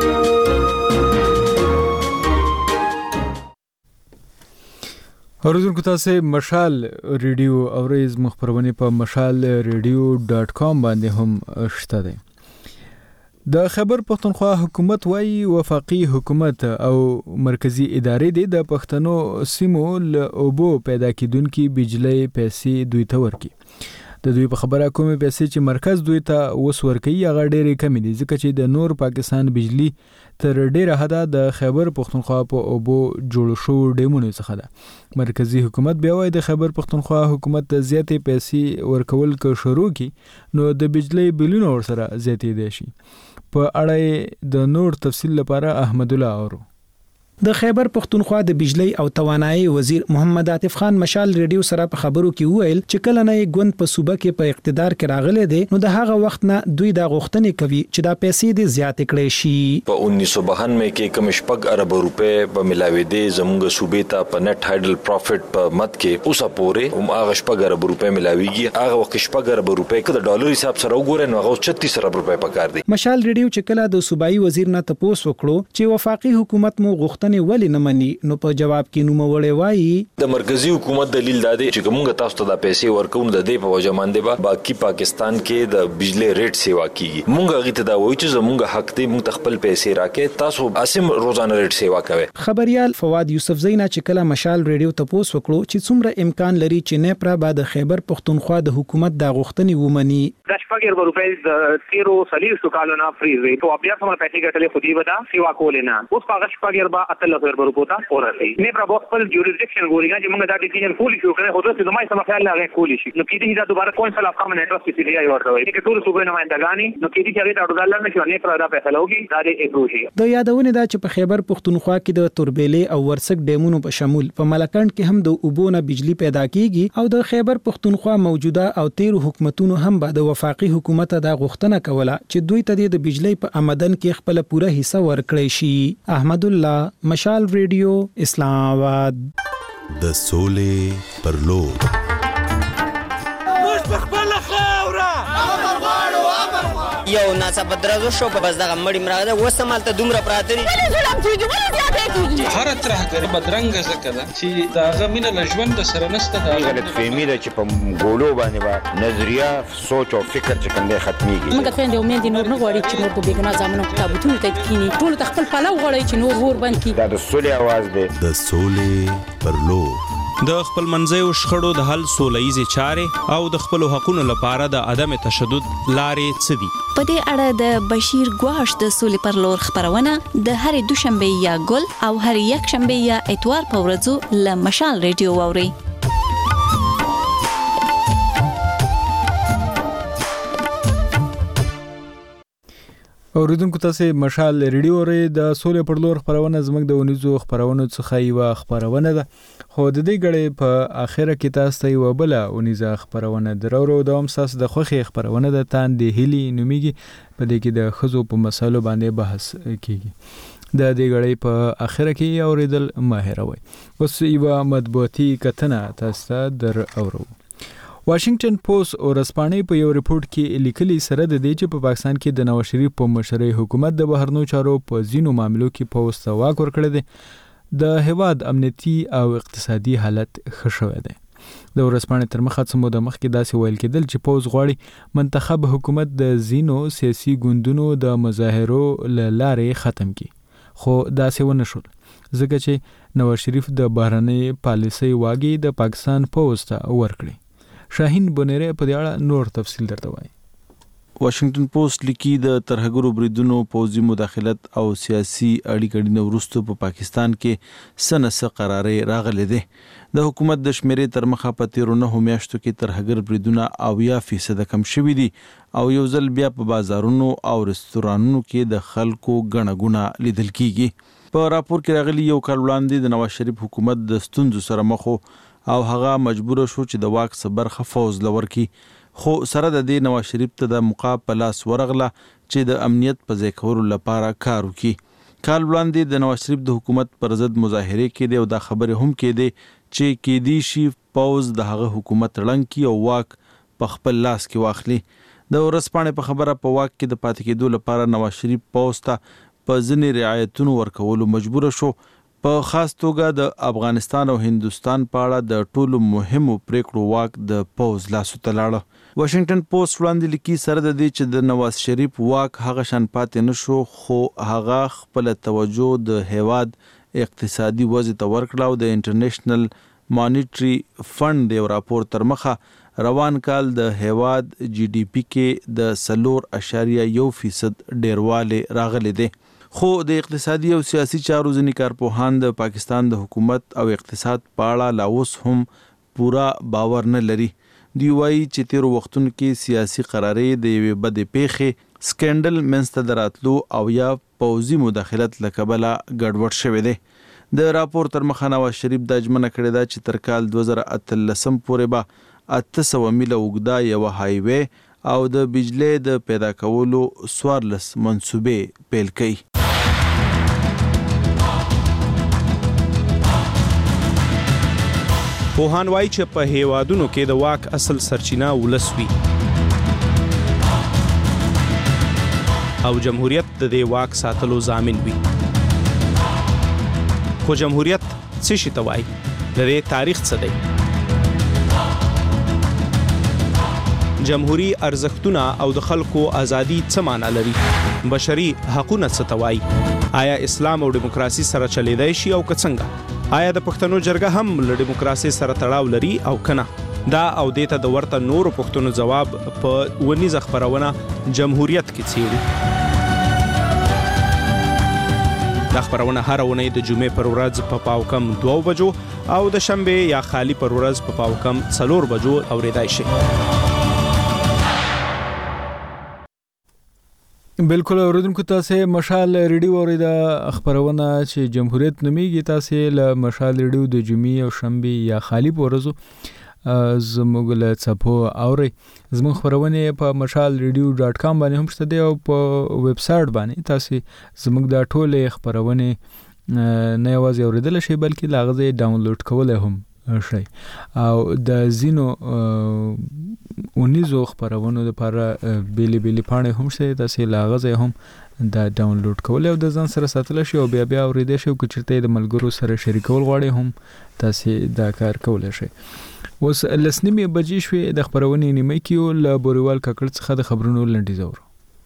اوریدونکو تاسو مشال ریډیو اوریز مخبرونه په mashalradio.com باندې هم شته دي. د خیبر پختونخوا حکومت وايي وفاقي حکومت او مرکزی ادارې د پښتنو سیمو له اوبو پیدا کیدونکو بجلی پیسې دوی ته ورکي. د دوی په خبره کومه پیسې چې مرکز دوی ته وسور کوي هغه ډېرې کم دي ځکه چې د نور پاکستان بجلی تر ډېره حدا د خیبر پختونخوا په اوبو جوړ شو ډیمونو څخه ده. مرکزی حکومت بیا وايي د خیبر پختونخوا حکومت ته زیاتې پیسې ورکول که شروع کی نو د بجلی بلونو ور سره زیاتې دي شي. په اړه د نور تفصیل لپاره احمد الله اورو. د خیبر پختونخوا د بجلی او توانایي وزیر محمد عاطف خان مشال ریډیو سره په خبرو کې ویل چې کله نه ګوند په صوبه کې په اقتدار کې راغلي دي نو د هغه وخت نه دوی د غوښتنې کوي چې دا پیسې دې زیات کړي شي. په 1992 کې کم شپږ ارب روپے په ملاوي دي زموږ صوبې ته په نت هایډل پروفټ په مت کې اوسه پورې هغه شپږ ارب روپے ملاويږي. هغه وخت شپږ ارب روپے کې د ډالر حساب سره وګورئ نو هغه 36 ارب روپے پکار دي. مشال ریډیو چې کله د صوبایي وزیر نه تاسو وکړو چې وفاقي حکومت مو غوښتنې ولې نه مني نو په جواب کې نو مولې وایي د مرکزی حکومت دلیل دادی چې موږ تاسو ته د پیسې ورکوم د دې په وجه باندې با باقي پاکستان کې د بجلی ریټ سیوا کیږي. موږ غوښته دا وایو چې زموږ حق دی موږ خپل پیسې راکې تاسو اسیم روزانه ریټ سیوا کوي. خبريال فواد یوسف زینا چې کله مشال ریډیو ته پوس وکړو چې څومره امکان لري چې نه پر بعد خیبر پختونخوا د حکومت د غوښتنې ومني. د شپږ روپۍ د تیرو سلیو کالونه فریز وي تو بیا سم پیسې ګټلې خو دی ودا سیوا کولې نه اوس په شپږ 13 روپو ته ورسي نه پر خپل جوریسډکشن ګوري چې موږ دا ډیسیژن کولی شو کنه خو څه د مای سم خیال لا کولی شي نو کېدی دا دوباره کونسل اف کامن انټرست کې دی ورته وي چې ټول صوبې نمائندګانی نو کېدی چې هغه د ډالر نشو نه پر دا فیصله وکړي دا د اپروشي د یادونه دا چې په خیبر پختونخوا کې د توربېلې او ورسک ډیمونو په شمول په ملکند کې هم د اوبونه بجلی پیدا کیږي او د خیبر پختونخوا موجوده او 13 حکومتونو هم بعد وفاقي حکومت د غوښتنه کوله چې دوی ته د بجلی په آمدن کې خپل پوره حصہ ورکړي شي. احمد الله، مشال ریډیو، اسلام آباد. د سولې پر لور موږ خپل خاوره یو ناڅاپه درځو شو په بس دغه مړی مراده وسمال ته دومره پراته دي هر ترهګر بدرنګ زکه ده چې دا غمینه لژوند سره نسته دا غلط فهمي ده چې په ګولو باندې با نظریه سوچ او فکر چې کنده ختميږي موږ خويندې امید نور نه غواړي چې نور په بیګنا ځامنو کتابونه ته کینی ټول خپل پلو غواړي چې نور ور باندې کی دا د سولې आवाज ده د سولې پر لور د خپل منځیو شخړو د حل سولهیزې چارې او د خپل حقوقو لپاره د عدم تشدد لارې څه دي په دې اړه د بشیر ګواش د سولې پر لور خبرونه د هرې دوشنبه یا ګل او هر یک شنبه یا اتوار په ورځو له مشال ریډیو واوري. اوریدونکو تاسو مشال ریډیو ری د سولې پر لور خبرونه زموږ د ونیزو خبرونه څخه یو خبرونه ده خو د دې غړې په اخره کې تاسو ته یو بل ونیزه خبرونه درو دوام ساس د خوخي خبرونه د تان د هلي نوميږي په دې کې د خزو په مسالو باندې بحث کیږي. د دې غړې په اخره کې اوریدل ماهروي اوس یو مطبوعاتي کتنه تاسو در اورو. واشنگټن پوسټ او رسپانې په یو ریپورت کې لیکلي سره د دې چې په پاکستان کې د نواز شریف په مشرۍ حکومت د بهرنیو چارو په ځینو معاملو کې پوسټ ته واک ورکړی دی د هیواد امنیتي او اقتصادي حالت ښه شوی دی. د ورسپانې تر مخه څه موده مخکې داسې ویل کېدل چې پوز غواړي منتخب حکومت د ځینو سیاسي ګوندونو د مظاهرو له لارې ختم کړي خو داسې ونه شول ځکه چې نواز شریف د بهرنۍ پالیسۍ واګې د پاکستان پوز ته ورکړي. شاهین بنيره په دې اړه نور تفصیل درته وایي. واشنگټن پوسټ لیکي د ترهګرو بریدونو پوځي مداخلت او سیاسي اړیکې نه وروسته په پاکستان کې سنسه قرارې راغلي دي. د حکومت د شمیرې تر مخه په 13 میاشتو کې ترهګر بریدونه 80% کم شوي دي او یو ځل بیا په بازارونو او رستورانونو کې د خلکو غنغونه لیدل کیږي. په راپور کې راغلي یو کال وړاندې د نواز شریف حکومت د ستونزو سره مخ او هغه مجبور شو چې د واک صبرخه فوز لور کی خو سره د دې نواز شریف ته د مقابلاس ورغله چې د امنیت په ځای کولو لپاره کار وکړي. کال وړاندې د نواز شریف د حکومت پر ضد مظاهره کې دی او دا خبره هم کې دی چې کې دی شي فوز د هغه حکومت رنګ کی او واک په خپل لاس کې واخلي. د ورسپانې په خبره په واک کې د پاتې کېدو لپاره نواز شریف پوسټ په ځینې رعایتونو ورکولو مجبور شو. په خاص توګه د افغانستان او هندستان په اړه د ټولو مهمو پریکړو واک د پوز لاسو ته لاړ. واشنگټن پوسټ وړاندې لیکي سره د دې چې د نواز شریف واک هغه شان پاتې نشو خو هغه خپل توجه د هیواد اقتصادي وضع ته ورکړه او د انټرنیشنل مانیټری فند یو راپور تر مخه روان کال د هیواد جی ډی پی کې د 4.1% ډیرواله راغلي دي. خو د اقتصادي او سیاسي چارو ځینې کارپوهان د پاکستان د حکومت او اقتصاد په اړه لا اوس هم پورا باور نه لري. دوی وایي چې تیر وختونو کې سیاسي قرارې د یوې بدې پیښې سکینډل منځته دراتلو او یا پوځي مداخلت له کبله ګډوډ شوی دی. د راپور تر مخه نواز شریف د اجمنه کړې ده چې تر کال 2013 پورې به 800 میله اوږده یو هایوې او د بجلی د پیدا کولو 14 منصوبې پیل کړي. پوهان وایي چې په هیوادونو کې د واک اصل سرچینه ولس وي او جمهوریت د دې واک ساتلو ضامن وي. خو جمهوریت څه شي ته وایي؟ د دې تاریخ څه دی؟ جمهوری ارزښتونه او د خلکو ازادي څه معنی لري؟ بشري حقوقونه څه ته وایي؟ آیا اسلام او دیموکراسي سره چلیدای شي او که څنګه؟ آیا د پښتنو جرګه هم له دیموکراسي سره تړاو لري او کنه؟ دا او دیته د ورته نورو پښتنو جواب په ونیزه خبرونه جمهوریت کې څیړي. دا خبرونه هر اونۍ د جمعې پر ورځ په پاوکم 2 بجو او د شنبه یا خالی پر ورځ په پاوکم 4 بجو اوریدای شي. بالکل اوریدونکو تاسو مشال ریډیو اوریدا خبرونه چې جمهوریت نومیږي تاسو له مشال ریډیو د جمعې او شنبه یا خالی په ورځو زموږ له څپو اوري. زموږ خبرونه په mashalradio.com باندې هم شته دی او په ویب سټ باندې تاسو زموږ د ټوله خبرونه نه یوازې اوریدل شي بلکې لاغه ډاونلوډ کولای هم شي او د زینو اونیزو خبرونو لپاره بیلی پاڼې هم شته تاسو لاغه هم دا ډاونلوډ کولای او د ځان سره ساتل شي او بیا اوریدل شي او کچرته د ملګرو سره شریکول غواړي هم تاسو دا کار کولای شي. اوس لسنیمه بجې شوې د خبرونې نیمه کیو له بوریوال کاکړ څخه د خبرونو لنډیز اورو.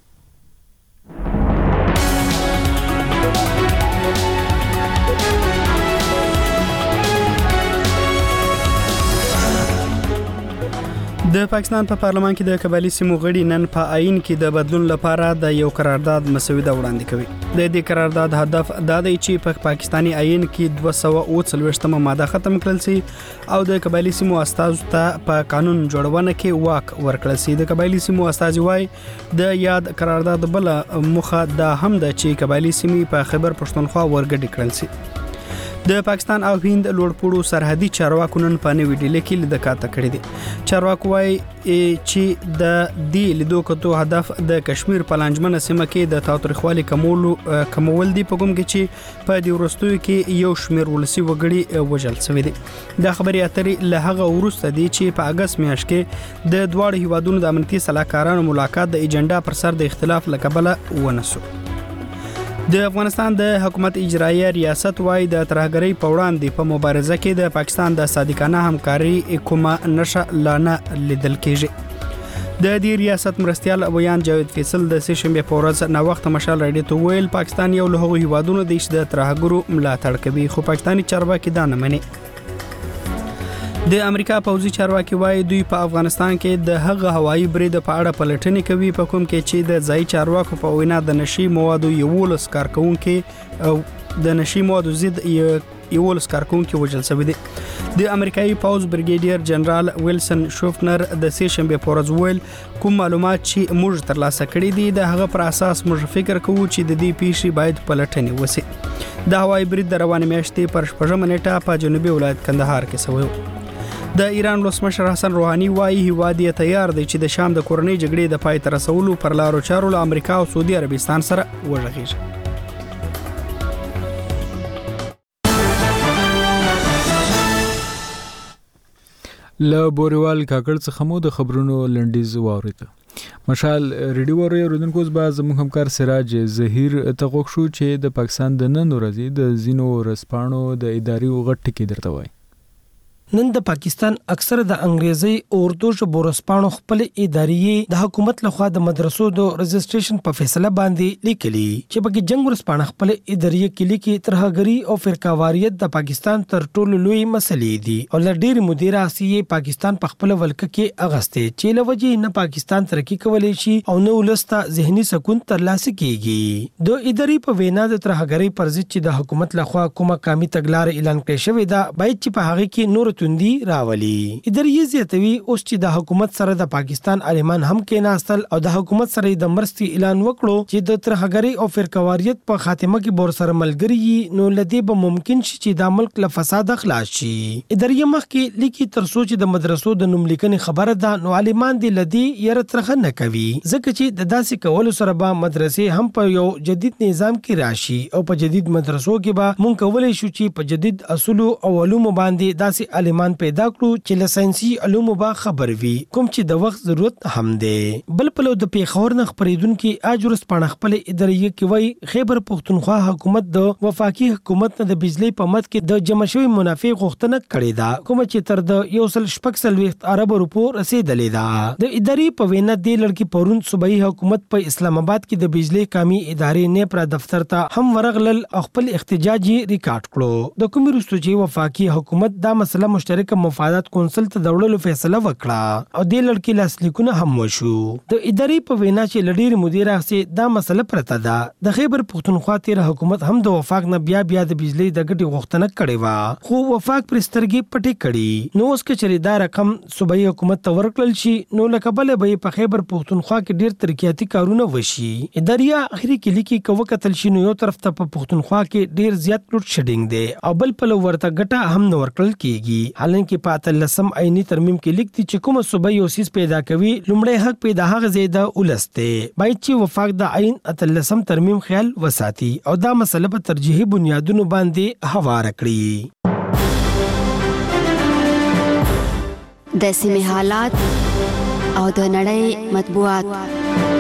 د پاکستان په پارلمان کې د قبایلی سیمو غړي نن په آئین کې د بدلون لپاره د یو قرارداد مسوده وړاندې کوي. د دې قرارداد هدف دا دی چې په پاکستاني آئین کې 240مه ماده ختم کړل شي او د قبایلی سیمو استازو ته په قانون جوړونه کې واک ورکړل شي. د قبایلی سیمو استازي وایي د یاد قرارداد بل مخه دا هم ده چې قبایلی سیمې په خیبر پښتونخوا ورګډ کړل شي. د پاکستان او هند لوړپوړو سرحدي چارواکو نن په نوې ډیلي کې لیدکاته کړې دي. چارواکو وایي چې د دې لیدو کتو هدف د کشمیر په لانجمنه سیمه کې د تاوتریخوالي کمول دی په کوم کې چې په دې وروستیو کې یو شمېر ولسي وګړي وژل شوي دي. د خبري اترې له هغه وروسته دي چې په اگست میاشت کې د دواړو هیوادونو د امنیتي صلاحکارانو ملاقات د ایجنډا پر سر د اختلاف لکبله ونسو. د افغانستان د حکومت اجرایه ریاست وای د ترهګرۍ په وړاندې په مبارزه کې د پاکستان د صادقانه همکاري کومه نشه لانه لیدل کېږي. د دې ریاست مرستيال ویان جاوید فیصل د سشنبه په ورځ نو وخت مشال راډیو ته ویل پاکستان یو له هغو هیوادونو دی چې د ترهګرو ملاتړ کوي خو پاکستاني چارواکي دا نه مني. د امریکا پوځي چارواکي وایي دوی په افغانستان کې د هغه هوایي برید په اړه پلټنې کوي په کوم کې چې د ځای چارواکو په وینا د نشي موادو یو کارکونکو او د نشي موادو ضد یو کارکونکو وژل شوی دی. د امریکایي پوځ بریګیډیر جنرال ویلسن شوفنر د سشنبه په ورځ ویل کوم معلومات چې موږ ترلاسه کړي دي د هغه پر اساس موږ فکر کوو چې د دې پیښې باید پلټنې وشي. د هوایي برید د روانې میاشتې پر 8 نیټه په جنوبي ولایت کندهار کې شوی. د ایران ولسمشر حسن روحاني وايي هیواد یې تیار دی چې د شام د کورنۍ جګړې د پای ته رسولو پر لارو چارو له امریکا او سعودي عربستان سره وغږیږي. له بوریوال کاکړ څخه مو د خبرونو لنډیز واورید. مشال ریډیو اوریدونکو زما زموږ همکار سراج ظهیر ته غوښ شو چې د پاکستان د نن ورځې د زینو رسپانو د اداري غټ ټکی درته وایي. نن د پاکستان اکثره د انګریزي او اردو ژبو رسپانو خپل ادارې د حکومت لخوا د مدرسو د رجسټریشن په فیصله باندې لیکلي چې په جنگ رسپانه خپل ادارې کې لیکي ترهګری او فرقاواریت د پاکستان تر ټولو لوی مسلې دي او لډیر مدیر اساسي پاکستان په خپل ولکه کې اغسته چې لوجه نه پاکستان ترقی کولای شي او نو ولسته ذهني سکون ترلاسه کیږي. د ادارې په وینا د ترهګری پر ضد چې د حکومت لخوا کومه کامي تګلار اعلان کړی شوی دا باید چې په هغه کې نور توندي راولي. ادارې زیاتوي اوس چې د حکومت سره د پاکستان عالمان هم کې ناستل او د حکومت سره د مرستي اعلان وکړو چې د ترهګری او فرقاواریت په خاتمه کې بور سره ملګری نو لدی به ممکن شي چې د ملک له فساد خلاص شي. ادارې مخ کې لیکي تر سوچ د مدرسو د نوم لیکنې خبره ده نو عالمان دي لدی یره ترخه نه کوي ځکه چې د داسې کولو سره به مدرسې هم په یو جدید نظام کې راشي او په جدید مدرسو کې به مونږ کولای شو چې په جدید اصول او علوم باندې داسې عالمان پیدا کړو چې له ساينسي علومو به خبر وي کوم چې د وخت ضرورت هم دی. بل په لور د پیښور نه خبرېدونکو اجرس پاڼه خپل ادارې کې وای خیبر پښتونخوا حکومت د وفاقي حکومت نه د بجلی په مد کې د جمع شوی منافع غوښتنه کړې ده کوم چې تر د 1.6 ارب روپو رسیدلې ده. د ادارې په وینا د لړکی پرون صوبایي حکومت په اسلام آباد کې د بجلی کمی ادارې نه پر دفتر ته هم ورغلل خپل احتجاجي ریکارډ کړو. د کوم رستو چې وفاقي حکومت دا مسله مشترک مفادات کونسل ته د وړلو فیصله وکړه او د لړکی لاسلیکونه هم وشو. د ادارې په وینا چې لډیر مدیر راځي دا مسله پرته ده. د خیبر پختونخوا تیر حکومت هم د وفاق نه بیا د بجلی د ګټې غوښتنه کړې و، خو وفاق پر سترګې پټې کړي. نو اوس کې چې دا رقم صوبایي حکومت ته ورکړل شي نو لکه بل به په خیبر پختونخوا کې ډیر ترقیاتي کارونه وشي. ادارې اخري کې لیکي کوه کتل شي نو یو طرف ته په پختونخوا کې ډیر زیات لوټ شډینګ دی او بل په ورته ګټه هم نه ورکړل کیږي. حالانکه په 13 عیني ترمیم کې لیکتي چې کوم صوبایي اوسیس پیدا کوي لومړی حق پیدا هغه زیاده ولسته باید چې وفاق د عین 13 ترمیم خیال وساتي او دا مسله په ترجیحي بنیادونو باندې هوار کړي. د سیمې حالات او د نړۍ مطبوعات.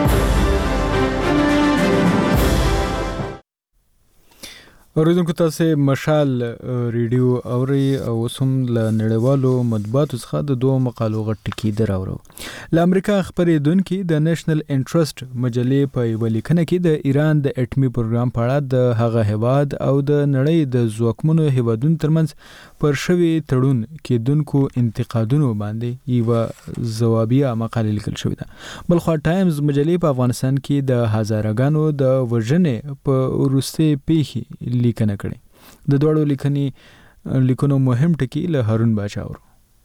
اوریدونکو تاسو مشال ریډیو اوري او سم له نړیوالو مطبوعاتو څخه د دوه مقالو غټکی دراورو. ل امریکا خبرېدونکو د نېشنل انټرست مجلې په یو لیکنه کې د ایران د اټومي پروګرام په اړه د هغه هیواد او د نړۍ د ځواکمنو هیوادونو ترمنځ پر شوی تړون کېدونکو انتقادونو باندې یو ځوابیه مقاله لیکل شوې ده. بلخوا ټایمز مجلې په افغانستان کې د هزارګانو د وژنې په وروستي پیښې لیکنه کړي. د دوړو لیکنو مهم ټکی له هارون باچاور.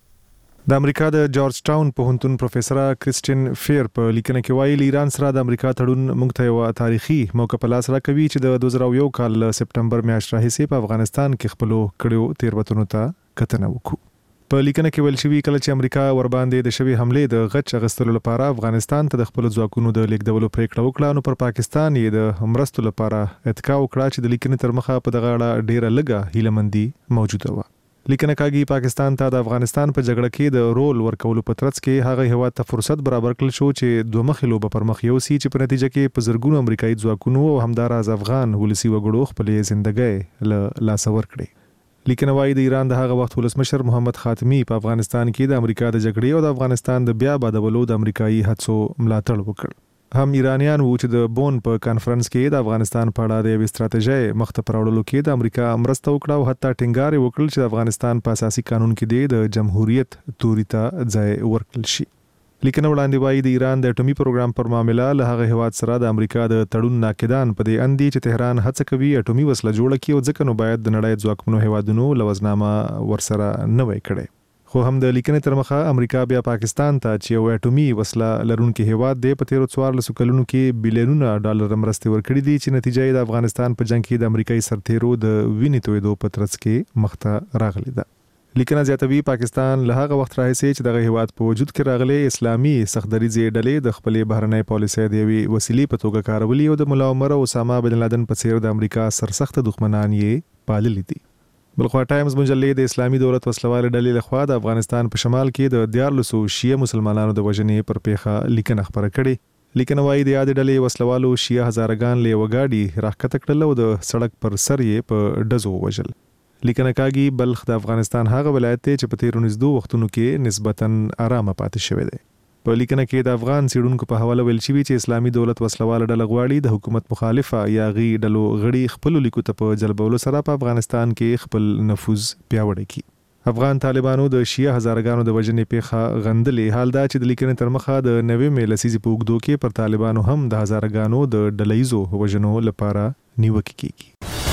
د امریکا د جورج ټاون پوهنتون پروفیسور کریسټین فیر په لیکنه کې وایي ایران سره د امریکا تړون موږ ته یو تاریخي موقع په لاس راکوي چې د 2001 کال سپټمبر میاشت راهیسې په افغانستان کې خپل کړیو تیروتنو ته کتنه وکړو. په لیکنه کې ویل شوی کله چې امریکا ور باندې د شوی حمله د غچ اغستلو لپاره افغانستان ته د خپل ځواکونو د لیږدولو پریکړه وکړه نو پر پاکستان یې د مرستو لپاره اتکا وکړه چې د لیکنې تر مخه په دغه اړه ډیره لږه هیلمندي موجوده و. لیکنه کاږي پاکستان ته د افغانستان په جګړه کې د رول ورکولو په ترڅ کې هغه هیواد ته فرصت برابر کړل شو چې دوه مخې لوبه پر مخ یوسي چې په نتیجه کې په زرګونو امریکایي ځواکونو او همداراز افغان ولسی وګړو خپلې ژوندۍ له لاس ور کړې. لیکنه وايي د ایران د هغه وخت ولسمشر محمد خاتمی په افغانستان کې د امریکا د جګړې او د افغانستان د بیا بادولو د امریکایي هڅو ملاتړ وکړ. هم ایرانیان وو چې د بون په کانفرنس کې د افغانستان په اړه د یو استراتیژي مخته پرورلو کې د امریکا مرسته وکړه او حتی ټینګار وکړل چې د افغانستان په اساسي قانون کې د جمهوریت توري ته ځای ورکړل شي. لیکنه وړاندې وايي د ایران د اټومي پروګرام پر معاملې له هغه هیواد سره د امریکا د تړون ناقدان په دې اندي چې تهران هڅه کوي اټومي وسله جوړه کړي او ځکه نو باید د نړۍ ځواکمنو هیوادونو لوزنامه ورسره نه وای کړي. خو هم د لیکنې تر مخه امریکا بیا پاکستان ته چې یو اټومي وسله لرونکي هیواد دی په 13 کلونو کې بلیونونه ډالر مرستې ورکړي دي چې نتیجه یې د افغانستان په جنگ کې د امریکایي سرتیرو د وینې تویدو په ترڅ کې مخته راغلی ده. لیکنه زیاتوي پاکستان له هغه وخت راهیسې چې دغه هیواد په وجود کې راغلي اسلامي سختدریزي ډلې د خپلې بهرنۍ پالیسۍ د یوې وسیلې په توګه کارولي او د مولا عمر او اسامه بن لادن په څیر د امریکا سرسخت دښمنان یې پاللي دي. بلخوا ټایمز مجلې د اسلامي دولت وسلوال ډلې لخوا د افغانستان په شمال کې د 1400 شیعه مسلمانانو د وژنې پر پیښه لیکنه خبره کړې. لیکنه وايي د یاد ډلې وسلوالو شیعه هزارګان له وګاډي راخته کړل او د سړک پر سر یې په ډزو وژل. لیکنه کاږي بلخ د افغانستان هغه ولایت دی چې په 13 وختونو کې نسبتاً آرامه پاتې شوی دی. په لیکنه کې د افغان سیډونکو په حواله ویل شوی چې اسلامي دولت وسلوال ډله غواړي د حکومت مخالفه یا غي ډلو غړي خپل لیکو ته په جلبولو سره په افغانستان کې خپل نفوذ پیاوړی کړي. افغان طالبانو د شیعه هزارګانو د وژنې پیښه غندلې، حال دا چې د لیکنې تر مخه د 90 مې لسیزې په اوږدو کې پر طالبانو هم د هزارګانو د ډلهیزو وژنو لپاره نیوکه کیږي.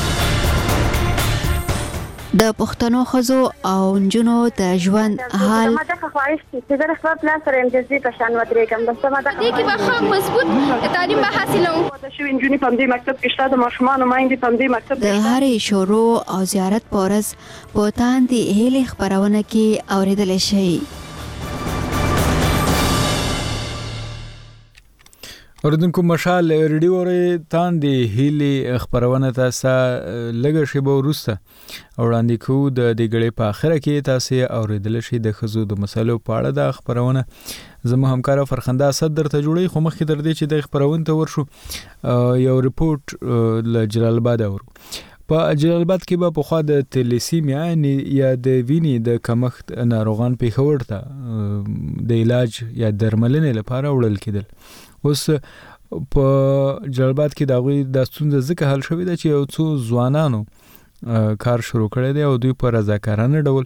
د پښتنو ښځو او نجونو د ژوند حال ماته خواهش چې د خپل پلان سره امتیازي په شان ودرې کوم د سماده دې کې به خام مضبوط تعلیم به حاصلوم. د شوی انجونی په دې مکتب کې شته د ماشومان مایندې په دې مکتب د هرې شروع او زیارت پورز په تاندې هلي خبرونه کې اوریدل شي. اوریدونکو مشال ریډیو ری تاندې هیلي خبرونه تاسو لږه شی به ورسته وړاندې کوو. د دې غړې په اخره کې تاسو اوریدل شي د خزو د مسلو په اړه د خبرونه زموږ همکار فرخنده اسد درته جوړي. خو مخکې تر دې چې د خبرونه ته ورشو یو ریپورت له جلال آباد اورو. په جلال آباد کې به په خوا د تلیسیمیا یا د وینې د کمښت ناروغان پیښور ته د علاج یا درملنې لپاره وړل کېدل. اوس په جلال آباد کې دا غوي د ستونزې ځکه حل شوې ده چې یو څو ځوانانو کار شروع کړی دی او دوی په رضاکارانه ډول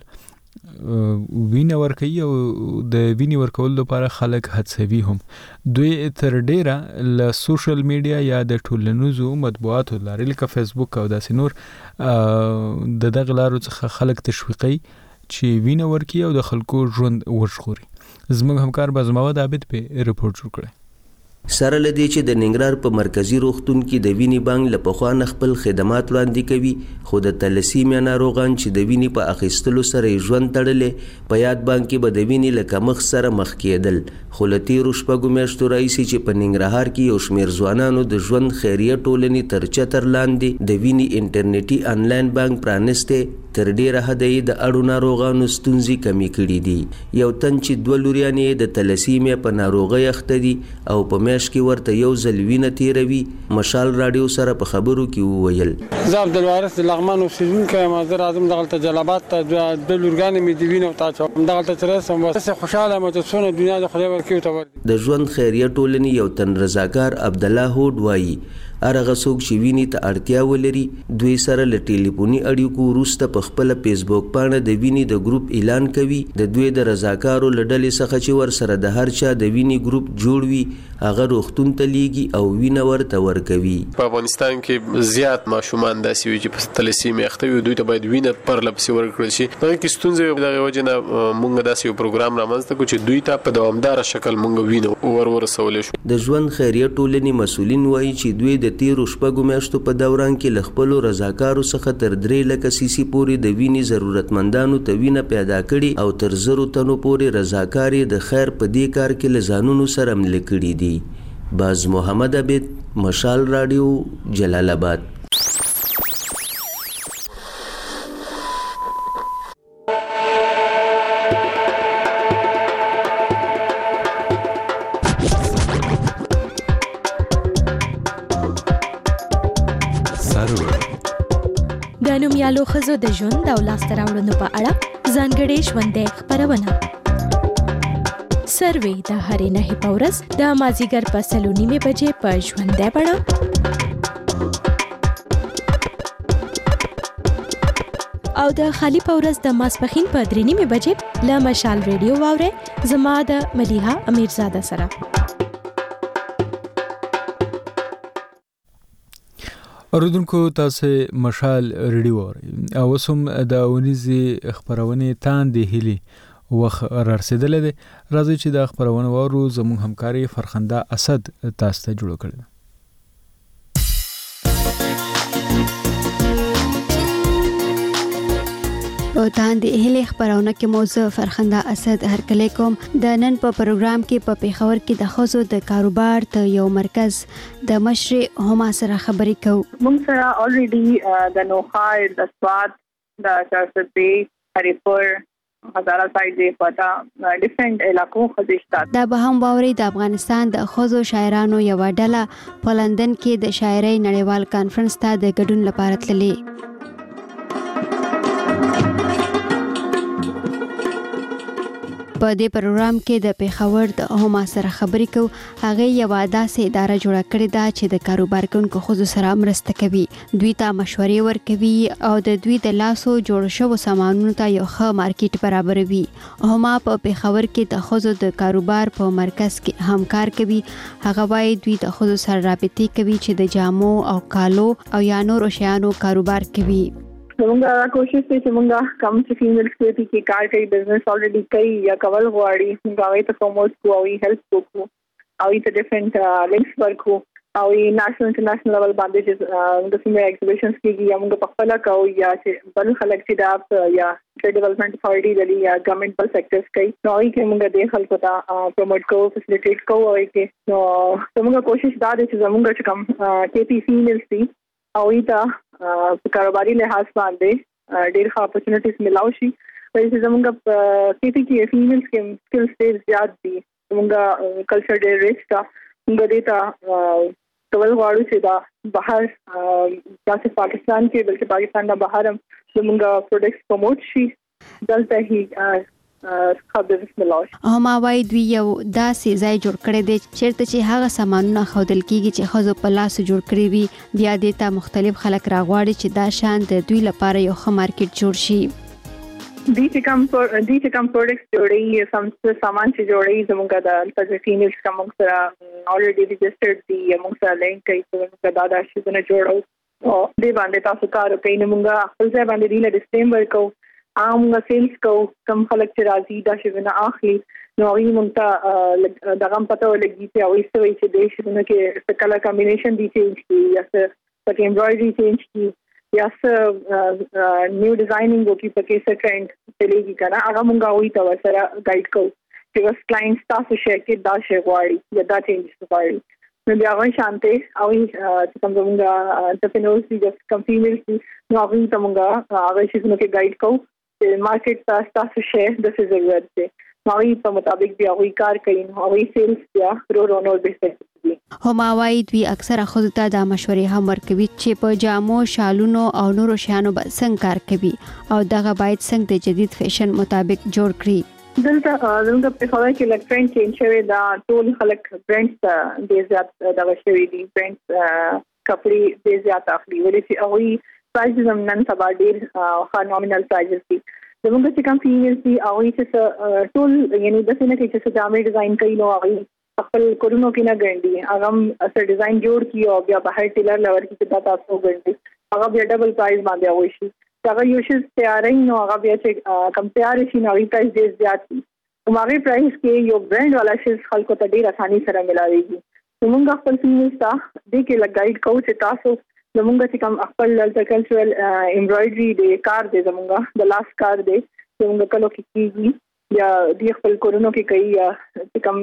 وینه ورکوي او د وینې ورکول لپاره خلک هڅوي هم. دوی تر ډیره له سوشل میډیا یا د ټولنیزو مطبوعاتو لارې لکه فیسبوک او داسې نور د دغه لارو څخه خلک تشویقوي چې وینه ورکوي او د خلکو ژوند وژغوري. زموږ همکار بازمحمد عابد په ریپورت جوړ کړی. سره لدی چې د ننګرهار په مرکزی روغتون کې د وینې بانک له پخوا نه خپل خدمات وړاندې کوي، خو د تلسیمیا ناروغان چې د وینې په اخیستلو سره ژوند تړلې په یاد بانک کې به د وینې له کمښت سره مخ کېدل. خو له تېرو شپږو میاشتو راهیسې چې په ننګرهار کې یو شمېر ځوانانو د ژوند خیریه ټولنې تر چتر لاندې د وینې انټرنیټي انلاین بانک پرانستی، تر ډیره حده یې د اړو ناروغانو ستونزې کمې کړي دي. یو تن چې 2 لوریانې د تلسیمیا په ناروغۍ اخته دي او په میاشت کې ورته یو ځل وینه تیروي، مشال راډیو سره په خبرو کې وویل: زه عبدالوارث د لغمان اوسېدونکی یم. زه راځم دغلته جلابات ته 2 لورګانې مې د وینې وتاچوم. دغلته چې رسم بس خوشحاله یم چې څونه دنیا د خدای ورکوي ته ورکوي. د ژوند خیریه ټولنې یو تن رضاکار عبدالله هوډ وایي هغه څوک چې وینې ته اړتیا ولري دوی سره له ټلیفوني اړیکو وروسته په خپله فیسبوک پاڼه د وینې د ګروپ اعلان کوي. د دوی د رضاکارو له ډلې څخه چې ورسره د هر چا د وینې ګروپ جوړ وي هغه روغتون ته لیږي او وینه ورته ورکوي. په افغانستان کې زیات ماشومان داسې وي چې په تلسیمیا اخته وي، دوی ته باید وینه پرله پسې ورکړل شي. دغه کې ستونزې دغه وجې نه موږ داسې یو پروګرام رامنځته کړو چې دوی ته په دوامداره شکل موږ وینه ورسولی شو. د ژوند خیریه ټولنې مسؤلین وایي چې دوی د تیرو شپږو میاشتو په دوران کې له خپلو رضاکارو څخه تر 3 لکه سیسي پورې د وینې ضرورتمندانو ته وینه پیدا کړي او تر 1000 تنو پورې رضاکار د خیر په دې کار کې له ځانونو سره مل کړي دي. باز محمد عبید، مشال راډیو، جلال آباد. د نومیالو ښځو د ژوند او لاسته راوړنو په اړه ځانګړې ژوندۍ خپرونه سروې د هرې نهې په ورځ د مازدیګر په 3:30 بجې په ژوندۍ بڼه او د خالي په ورځ د ماسپښین په 3:30 بجې له مشال ریډیو واورئ زما د ملیحه امیرزاده سره. اوریدونکو تاسو مشال ریډیو او اوسم د ونیزي خبرونه تاندې هلي وخت رارسیدلې ده. راځي چې د خبرونه وورو زموږ همکاري فرخنده اسد تاسو ته جوړ کړل. او تاندې هلي خبرونه کې موضوع فرخنده اسد هرکلی کوم. د نن په پروګرام کې په پیښور کې د ښځو د کاروبار ته یو مرکز د مشر هما سره خبرې کوو. موږ سره الریډي د نوخای، د سوات، د چارسدې، هریپور، هزاره سایډ دی پتا ډیفرنٹ علاقو خزشتات. دا به هم باوري د افغانستان د ښځو شاعرانو یو ډله په لندن کې د شاعرۍ نړیوال کانفرنس ته د ګډون لپاره تللې. په دې پروګرام کې د پیښور د هما سره خبرې کوو. هغه یو داسې اداره جوړه کړې ده چې د کاروبار کوونکو ښځو سره مرسته کوي، دوی ته مشورې ورکوي او د دوی د لاسو جوړ شوو سامانونو ته یو ښه مارکیټ برابروي. هما په پیښور کې د ښځو د کاروبار په مرکز کې همکار کوي. هغه وايي دوی د ښځو سره رابطې کوي چې د جامو او کالو او یا نورو شیانو کاروبار کوي. موږ کوشش کوي چې موږ کم چې فیمیل سپیټي کې کار کوي، بزنس الریډي کوي یا کول غواړي، موږ هغه ته پروموټ کوو او هیلپ کوو او ته ډیفرنٹ لینکس ورکو او نېشنل انټرنیشنل لیول باندې چې د فیمیل ایگزیبیشنز کې یا موږ په خپل کوو یا چې بل خلک چې دا یا ډیولپمنٹ اتھارټي د یا ګورنمنٹ بل سېکټرز کوي نو یې موږ د خلکو ته پروموټ کوو، فیسیلیټیټ کوو. او کې نو موږ کوشش دا دي چې موږ چې کم کې پی فیمیلز دي او په کاروباري لحاظ باندې ډېر ښه اپورچونټیز ملاو شي. چې زموږ په کې کې فیمیلز کې سکلز ډېر زیات دي، زموږ کلچر ډېر ریچ ده. موږ دې ته کول غواړو چې دا بهر داسې پاکستان کې بلکې پاکستان نه بهر هم زموږ پروډکټس پروموټ شي. دلته هی هما وايي دوی یو داسې ځای جوړ کړی دی چیرته چې هغه سامانونه ښودل کیږي چې ښځو په لاس جوړ کړي وي. بیا دې ته مختلف خلک راغواړي چې دا شان د دوی لپاره یو ښه مارکیټ جوړ شي. دي چې کوم پروډکټس جوړي سامان چې جوړي زموږه د تجربې کوم سره already registered دي موږ سره لینک کوي چې دا شي نه جوړو او دې باندې تاسو کار کوي نو موږ خپل ځای باندې ریل ډسپلې ورکو عام سیلز کو کم خلک چې راځي دا شي نه اخلي نو وی موږ ته دغه پته ولګي چې او ایستوي چې د شي نه کې کلر کمبینیشن دي چینج کی یا څه پکې امبرايډري چینج کی یا څه نیو ډیزاینینګ وکي پکې څه ټرند چلیږي کنه هغه مونږه وی ته سره ګایډ کوو چې بس کلاینټ تاسو شیر کې دا شی غواړي یا دا چینج غواړي نو بیا غوښ شانته او چې کوم مونږه انټرپرینورز دي چې کوم فیمیلز دي نو هغه ته مونږه هغه شی نو کې ګایډ کوو چې مارکیټ تاسو شیر د څه ضرورت دی نو په مطابق بیا وی کار کوي نو وی سیلز بیا رونو به هماوی دوی اکثره خود ته د مشورې هم ورکوي چې په جامو شالونو او نورو شیانو به څنګه کار کوي او دغه باید څنګه د جدید فیشن مطابق جوړ کړي دلته زموږ په خبره کې لک ټرند چینج شوی دا ټول خلک برانډز د زیات دغه شوی دي برانډز کپڑے د زیات اخلي ولې چې هغه پرایز هم نن سبا ډیر ښه نومینل پرایز دي زموږ چې کوم فیمیلز دي هغه چې ټول یعنی د څه نه کې چې جامې ډیزاین کوي نو هغه خپل کورونو کې نه ګڼي هغه اثر ډیزاین جوړ کی او بیا بهر ټیلر لور کې دا تاسو ګڼي هغه بیا ډبل پرایز باندې وایي شي هغه یو شی تیارې نو هغه بیا چې کمپیر شي نو پرایز ډیر زیات دي همغه پرایز کې یو برانډ والا شی خلکو ته ډیر اساني سره ملاويږي موږ خپل فیمیلز ته د کې لګایډ کوو چې تاسو زموږ چې کوم خپل کلچرل امبرايډري د کار دی زموږ د لاس کار دی زموږ کلو کې کیږي یا د خپل کورونو کې کوي یا کوم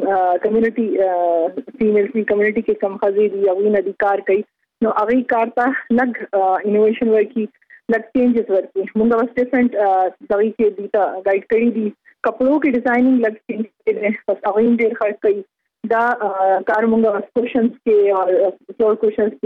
کمیونټي فیمیل کمیونټي کې کوم خزي دي او نه دي کار کوي نو هغه کار ته لګ انوویشن ورکی لګ چینجز ورکی موږ واس ډیفرنٹ ځای کې دي ته ګایډ کړی دي کپړو کې ډیزاینینګ لګ چینج کړي بس هغه ډیر خرڅ کوي دا کار موږ کوشنز کې او فلور کوشنز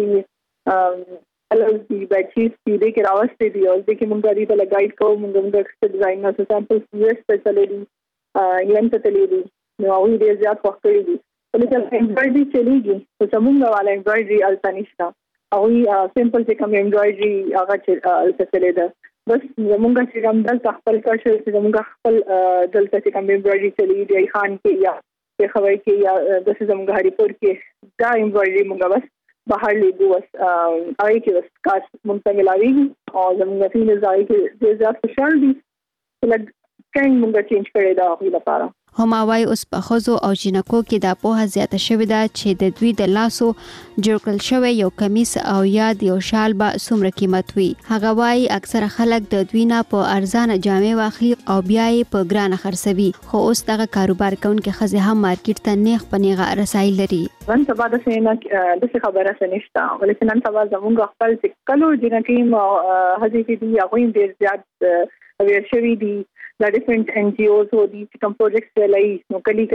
کې کلرز دی بیڈ شیټس دی د کې راوستي دي او د کې موږ غوړي ته ګایډ کوو موږ ډیزاینر سامپلز یوس ته چلے دي انګلند ته چلے دي نو هغه ډیر زیات وخت لري دي ولې چې امبرايډري چلیږي او څنګه والا امبرايډري التنشتا او سمپل چې کوم امبرايډري هغه چې چلے ده بس موږ چې کوم دلته خپل کارشل چې موږ خپل دلته چې کوم امبرايډري چلی دی خان کې یا په خوي کې یا د څه زموږ هریپور کې دا امبرايډري موږ بس بهر لیدو وس آی کې وس کار مونږ ملاوي او زموږ فیمیلز آی کې د زیات خوشحال دي لکه څنګه موږ چینج کړی دا خو لپاره هماوی اوس په خوځو او جنکو کې د په زیاته شوې ده چې د دوی د لاسو جوړ کړل شوی یو کمیس او یا د یو شال به څومره قیمت وي هغه وايي اکثره خلک د دوی نه په ارزانه جامې واخلي او بیا یې په ګرانه خرڅوي خو اوس دغه کاروبار کوونکي خزه هم مارکیټ ته نیغ پنیغه رسایي لري نن سبا د څه خبره سنشتا ولې نن سبا زموږ خپل کلو جنکې مو هڅې دي هغه ډیر زیات اویر شوی دي دا ډیفرنٹ ان جی اوز هو دي چې کوم پروجیکټس لای نو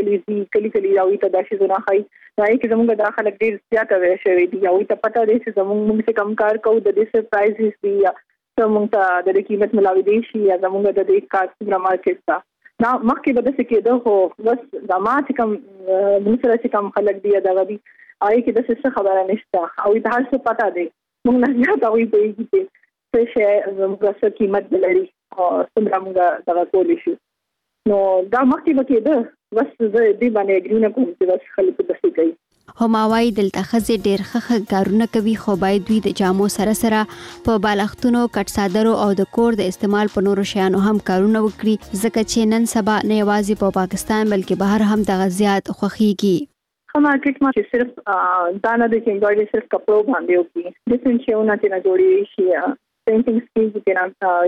کلی راوي ته داسې زونه خای راي کې زموږ داخله ډیر زیات اویر شوی دي او ته پته دی چې زموږ څه کم کار کوو د دې سرپرایزز دي یا زموږ ته د قیمت ملاوي دي شي یا زموږ د دې کار سره مارکیټ تا نو مخکې به څه کېده خو بس دا ما چې کوم موږ سره کوم خلک دی دا غوي آی کې د څه خبره نشته او دا څه پته دی موږ نه زیات اوی په کې څه شي زموږ څه قیمت لري او څنګه موږ دا کولی شو نو دا مخکې وکړه بس دې باندې اګرینه کوم چې بس خلک د څه کوي هماوی دلته خزه ډیر ښه کارونه کوي خو باید دوی د جامو سره په بالښتونو کټ صادرو او د کور د استعمال په نورو شیانو هم کارونه وکړي ځکه چې نن سبا نه یوازې په پاکستان بلکې بهر هم د غزيات خوخيږي مارکیټ ما صرف دانه د امبرايډري صرف کپړو باندې وکړي ډیفرنٹ شیونه چې نه جوړي شي پینټینګ سکیلز کې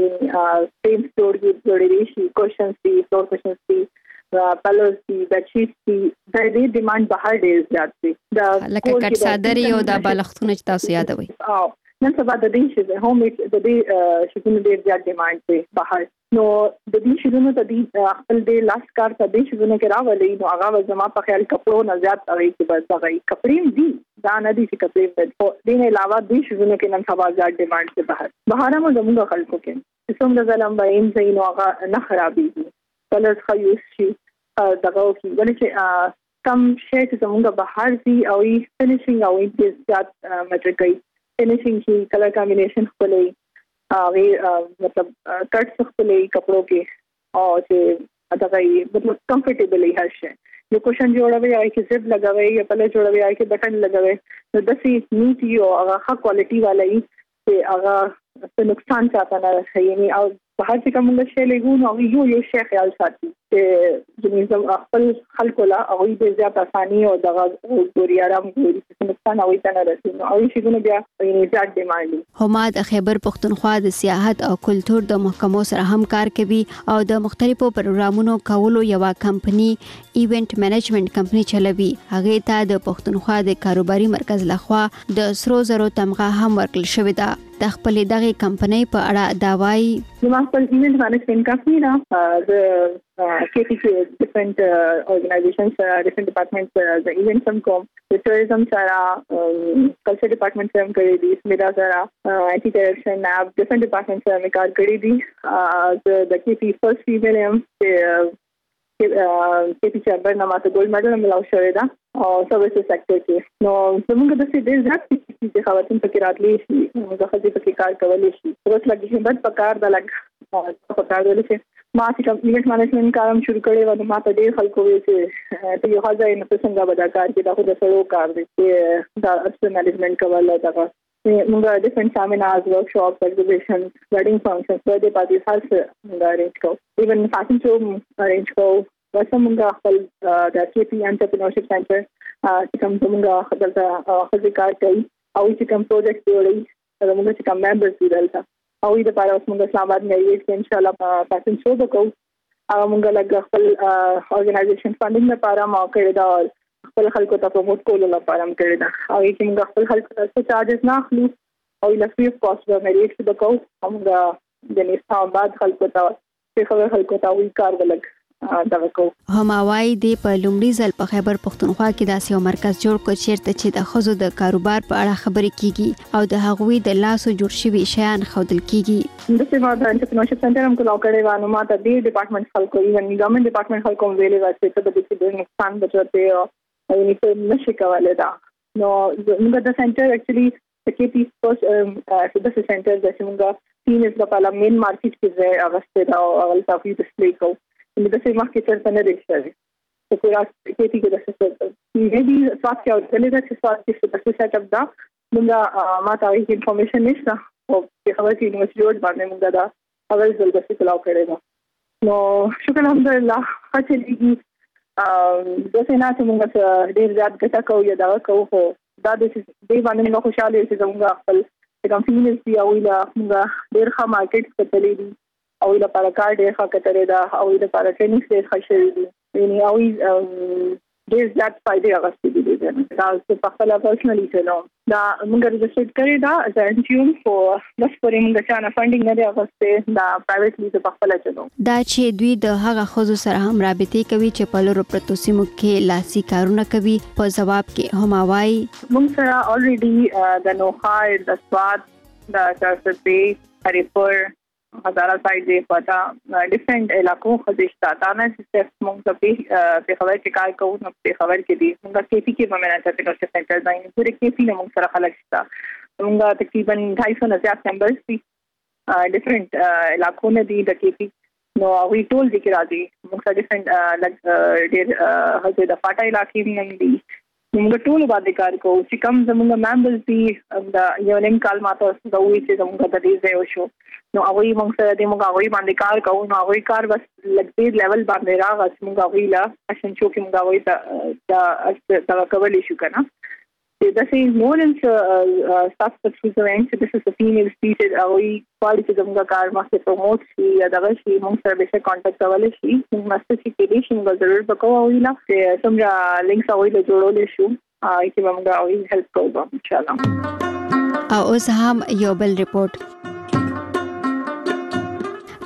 نه فریم جوړي شي کوشنز دي فلور کوشنز دي پلوز دي بیڈ شیټس دي د دې ډیماند بهر ډیر زیات دي دا لکه کټ صادري او د بالښتونو چې تاسو یادوي نن سبا د دې شي هوم میډ د دې شګونو ډیر زیات ډیماند دی بهر نو د دې شګونو ته د خپل د لاس کار ته د شګونو کې راولي نو هغه زما په خیال کپړو نه زیات اوي چې بس هغه کپړې دي دا نه دي چې کپړې په دې علاوه د شګونو کې نن سبا زیات ډیماند دی بهر هم زموږ خلکو کې څومره ځلم به ان زین هغه نه خرابېږي کلرز خو یوز شي دغه کې ولې چې کم شی چې زموږ بهر دي او فینیشینګ او د زیات مټریکي فینیشینګ کې کلر کمبینیشن خپلې मतलब कट सकते कपड़ों के और मतलब कंफर्टेबल हर शे जो क्वेश्चन जोड़ावे आए कि जिप लगावे या पहले जोड़ावे आए कि बटन लगावे तो दसी नीट यो अगर क्वालिटी वाला ही से अगर तो नुकसान चाहता ना है यानी और बाहर से कम शे लेगून और यो शे ख्याल साथी के जमीन अखल खल कोला और ये ज्यादा आसानी और दगा गोरी आराम गोरी नुकसान और इतना रसी और शिगुन बिया यानी जाट demand هماد خیبر پختونخوا د سیاحت او کلچر د محکمو سره همکار کوي او د مختلفو پروګرامونو کولو یو کمپنی ایونت منیجمنت کمپنی چلوي. هغه ته د پختونخوا د کاروباري مرکز لخوا د سرو زرو تمغه هم ورکړل شوې ده. د خپل دغه کمپنی په اړه دا وایي زما خپل ایونت منیجمنت کمپنی دا د KPK different organizations different departments the events हम को tourism सारा culture department से हम करी दी मेरा सारा IT direction lab different departments से हमें कार करी दी the KP first female हम KP chamber नामा से gold medal मिला उसे था और सर्विसेज सेक्टर के नो तुमको तो सीधे जाती चीजें खवातीन पर किरातली मुझे पर कार कवली बस लगी है बस पकार दलग पकार दले से मासी का इवेंट मैनेजमेंट काम शुरू करे व माता दे खलको से तो ये हजाए न प्रसंग बदाकार के दाखो दसरो कार दे दा अर्थ मैनेजमेंट कवल तक मुंगा different seminars workshops exhibitions wedding functions birthday parties हर से मुंगा अरेंज को इवन फैशन शो अरेंज को वैसे मुंगा खल द केपी एंटरप्रेन्योरशिप सेंटर कम तो मुंगा खदल ता खजिकार कई और इस कम प्रोजेक्ट जोड़ी तो मुंगा कम मेंबर्स भी रहता और इधर पारा मुंगा इस्लामाबाद में ये इंशाल्लाह फैशन शो को मुंगा लगा खल ऑर्गेनाइजेशन फंडिंग में पारा मौके दा और खल खल को ता प्रमोट को ला पारा में करे दा और ये मुंगा खल खल से चार्जेस ना खलू और इला फ्री ऑफ कॉस्ट में रेट से को मुंगा जने इस्लामाबाद खल को ता खल को ता वही कार लग هماوای دی په لومړي ځل په خیبر پختونخوا کې داسې یو مرکز جوړ کړ چیرته چې د ښځو د کاروبار په اړه خبرې کیږي او د هغوی د لاسو جوړ شوي شیان ښودل کیږي. د سیما د انټرپرینورشپ سنټر هم کولاو کړی وانه ما ته د ډپارټمنټ خلکو ایون ګورنمنت ډپارټمنټ خلکو ویلې واسطه ته د دې نقصان بچوته او یې په نشي کولای دا نو موږ د سنټر اکچولی د KP فرست د سنټر د څنګه سینز د پالا مین مارکیټ کې ځای اغسته دا او اول تاسو ډسپلی کو د دې مارکیټ څخه نه دیشته تو پورا KP کې د څه یې دې سات کې او دلته چې سات کې د سیټ اپ دا موږ ما ته هیڅ انفارمیشن نشته او په خبره کې یونیورسيټي روډ باندې موږ دا اول ځل د څه کلاو کړی نو شکر الحمدلله هڅه دي د سینا چې موږ ډیر زیات ګټه کوو یا دا کوو دا د دې باندې نو خوشاله چې زموږ خپل کمپنیز دی او لا موږ ډیر ښه مارکیټ ته تللی دي او له لپاره کار ډیر ښه کتره دا او له لپاره ټریننګ ډیر ښه شوی دی یعنی او ډیر زیات فائدې اغستې دي دا په خپل پرسنلی چلو دا موږ رجسټر کړی دا از انټیوم فور د سپورینګ د چانه فاندینګ نه دی اغستې دا پرایویټلی په خپل چلو دا چې دوی د هغه خزو سره هم رابطې کوي چې په لورو پرتو سیمو کې لاسي کارونه کوي په جواب کې هماوای موږ سره الریډي د نوخای د سواد د چارسپې هریپور हजारा साइड जे पता डिफरेंट इलाकों खजिश्ता ताना सिर्फ मुंग पे खबर के कार को न पे खबर के दी मुंगा केपी के में ना चाहते नोटिस सेंटर दाइन पूरे केपी ने मुंग सरा खलकता मुंगा तकरीबन 250 ज्यादा मेंबर्स भी डिफरेंट इलाकों ने दी द केपी नो वी टोल जिक्र आदि मुंगा डिफरेंट डेर हजे द फाटा इलाके में दी मुंगा टोल बात कार को सी कम मुंगा मेंबर्स भी द योनिंग काल माता द वी से मुंगा द दे शो नो अवई मंग सर दे मुंगा अवई बांधे कार को नो अवई कार बस लगते लेवल बांधे रागा मुंगा अवई ला अशन शो के मुंगा अवई ता कवर इशू करना this is more than stuff that is event this is a female species अवई पार्टी से मुंगा कार मासे प्रमोट शी या दगा शी मुंग सर बेशक कांटेक्ट वाले शी मस्त शी के लिए मुंगा जरूर बको अवई ला से समझा लिंक्स अवई ले जोड़ो ले शू कि मुंगा अवई हेल्प करूंगा इंशाल्लाह او اوس هم یو بل ریپورت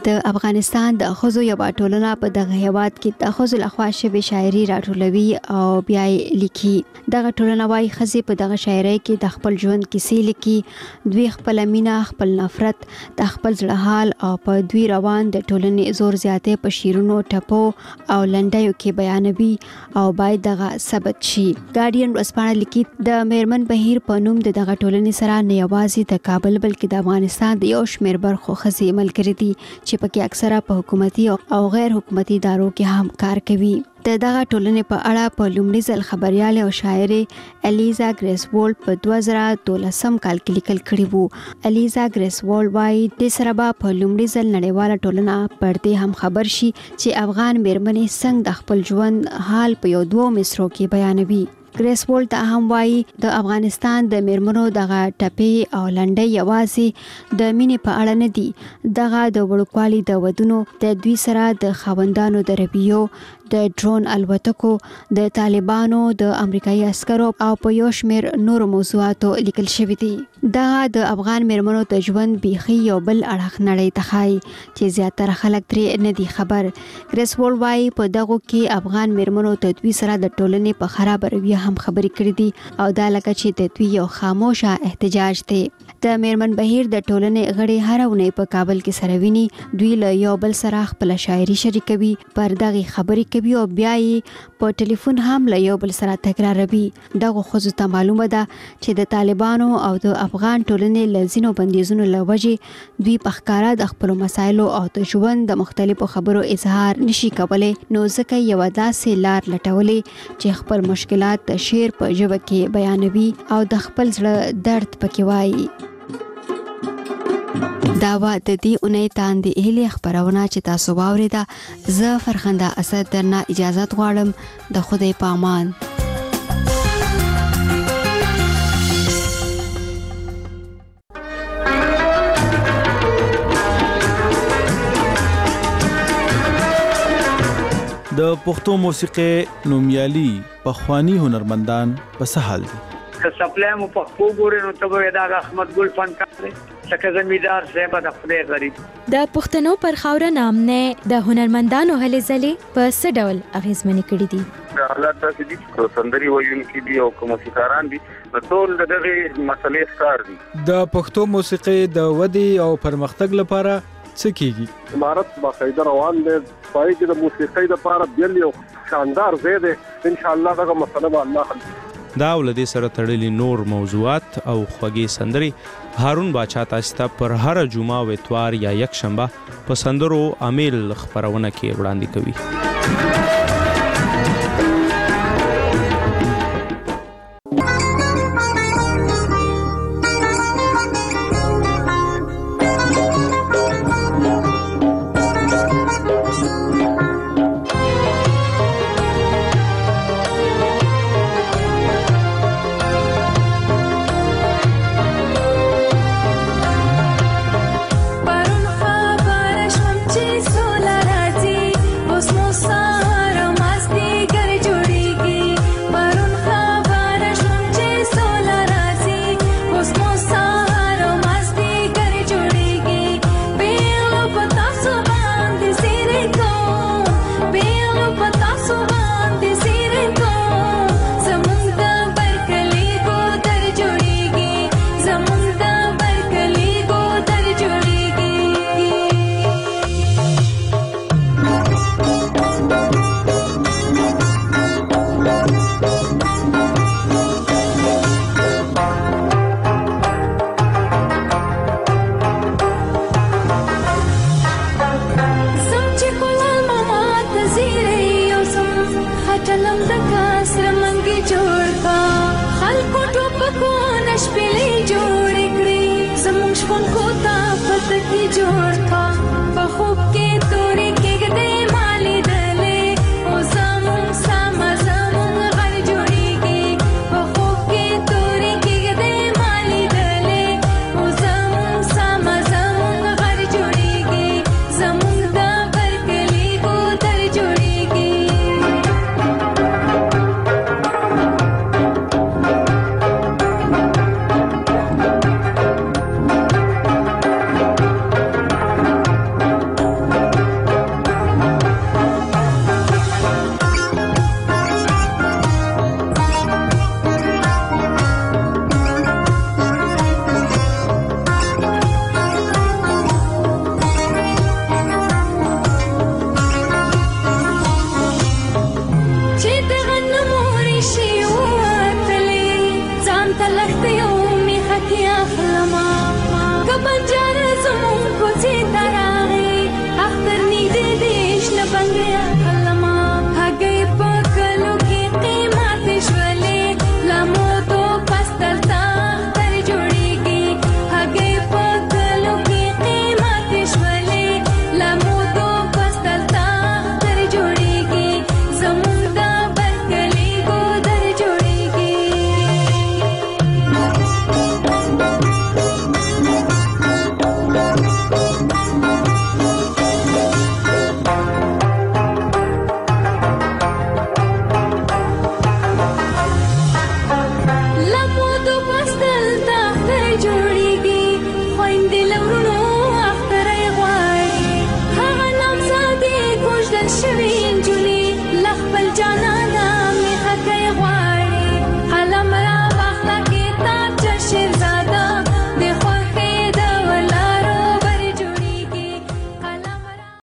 د افغانستان د ښځو یوه ټولنه په دغه هیواد کې د ښځو لخوا شوې شاعري راټولوي او بیا یې لیکي. دغه ټولنه وايي ښځې په دغه شاعرۍ کې د خپل ژوند کیسې لیکي، دوی خپل مینه، خپل نفرت، د خپل زړه حال او په دوی روان د ټولنې زور زیاتې په شیرونو، ټپو او لنډیو کې بیانوي او باید دغه ثبت شي. ګارډین ورځپاڼه لیکي د میرمن بهیر په نوم د دغه ټولنې سره نه یوازې د کابل بلکې د افغانستان د یو شمېر برخو ښځې ملګري دي چې پکې اکثره په حکومتي او غیر حکومتي ادارو کې هم کار کوي. د دغه ټولنې په اړه په لومړي ځل خبريال او شاعرې الیزا ګریسوولډ په 2013 کال کې لیکل کړي وو. الیزا ګریسوولډ وايي د سره په لومړي ځل نړیواله ټولنه پر دې هم خبر شي چې افغان میرمنې څنګه د خپل ژوند حال په یو دوه مصرو کې بیانوي. ګریسوولډ ته هم وايي د افغانستان د میرمنو دغه ټپې او لنډۍ یوازې د مینې په اړه نه دي، دغه د وړوکوالي د ودونو، د دوی سره د خاوندانو د رویو، د ډرون الوتکو، د طالبانو، د امریکایي عسکرو او په یو شمېر نورو موضوعاتو لیکل شوي دي. دغه د افغان میرمنو د ژوند بیخي یو بل اړخ نړۍ ته ښایي چې زیاتره خلک ترې نه دي خبر. ګریسوولډ وايي په دغو کې افغان میرمنو د دوی سره د ټولنې په خراب رویه هم خبرې کړې دي او دا لکه چې د دوی یو خاموشه احتجاج دی. د میرمن بهیر د ټولنې غړي هر اونۍ په کابل کې سره ویني، دوی له یو بل سره خپل شاعري شریکوي، پر دغه خبرې کوي او بیا یې په ټلیفون هم له یو بل سره تکراروي. دغه ښځو ته معلومه ده چې د طالبانو او د افغان ټولنې له ځینو بندیزونو له وجې دوی په ښکاره د خپلو مسایلو او د ژوند د مختلفو خبرو اظهار نشي کولی، نو ځکه یوه داسې لار لټولې چې خپل مشکلات د شعر په ژبه کې بیانوي او د خپل زړه درد پکې وایي. دا و د دې اونۍ تاندې هیلې خبرونه چې تاسو واورېده. زه فرخنده اسد درنه اجازت غواړم. د خدای په امان. د پښتو موسیقي نومیالي پخوانی هنرمندان په سهال دي. که سپلای مو پښتو ګورې نو ته به دا احمد ګل فنکار دی، لکه زمیدار صاحب د خدای غریب. د پښتنو پر خاوره نامنه د هنرمندانو هلې ځلې په څه ډول اغیزمنې کړي دي؟ حالات داسې دي چې سندري ویونکي دي او موسیقاران دي، نو ټول دغه مسلې ښکار دي. د پښتو موسیقي د ودې او پرمختګ لپاره څه کیږي؟ امارت باقاعده روان دی، پای کې د موسیقۍ لپاره بل یو شاندار ځای دی. ان شاء الله دغه مسله به الله حل کړي. دا ولدي سره تړلي نور موضوعات او خوږې سندري هارون باچا تاسو ته پر هر جمعه او اتوار یا یک شنبه په سندرو امیل خبرونه کې وړاندې کوي. جوړ کا په خوب کې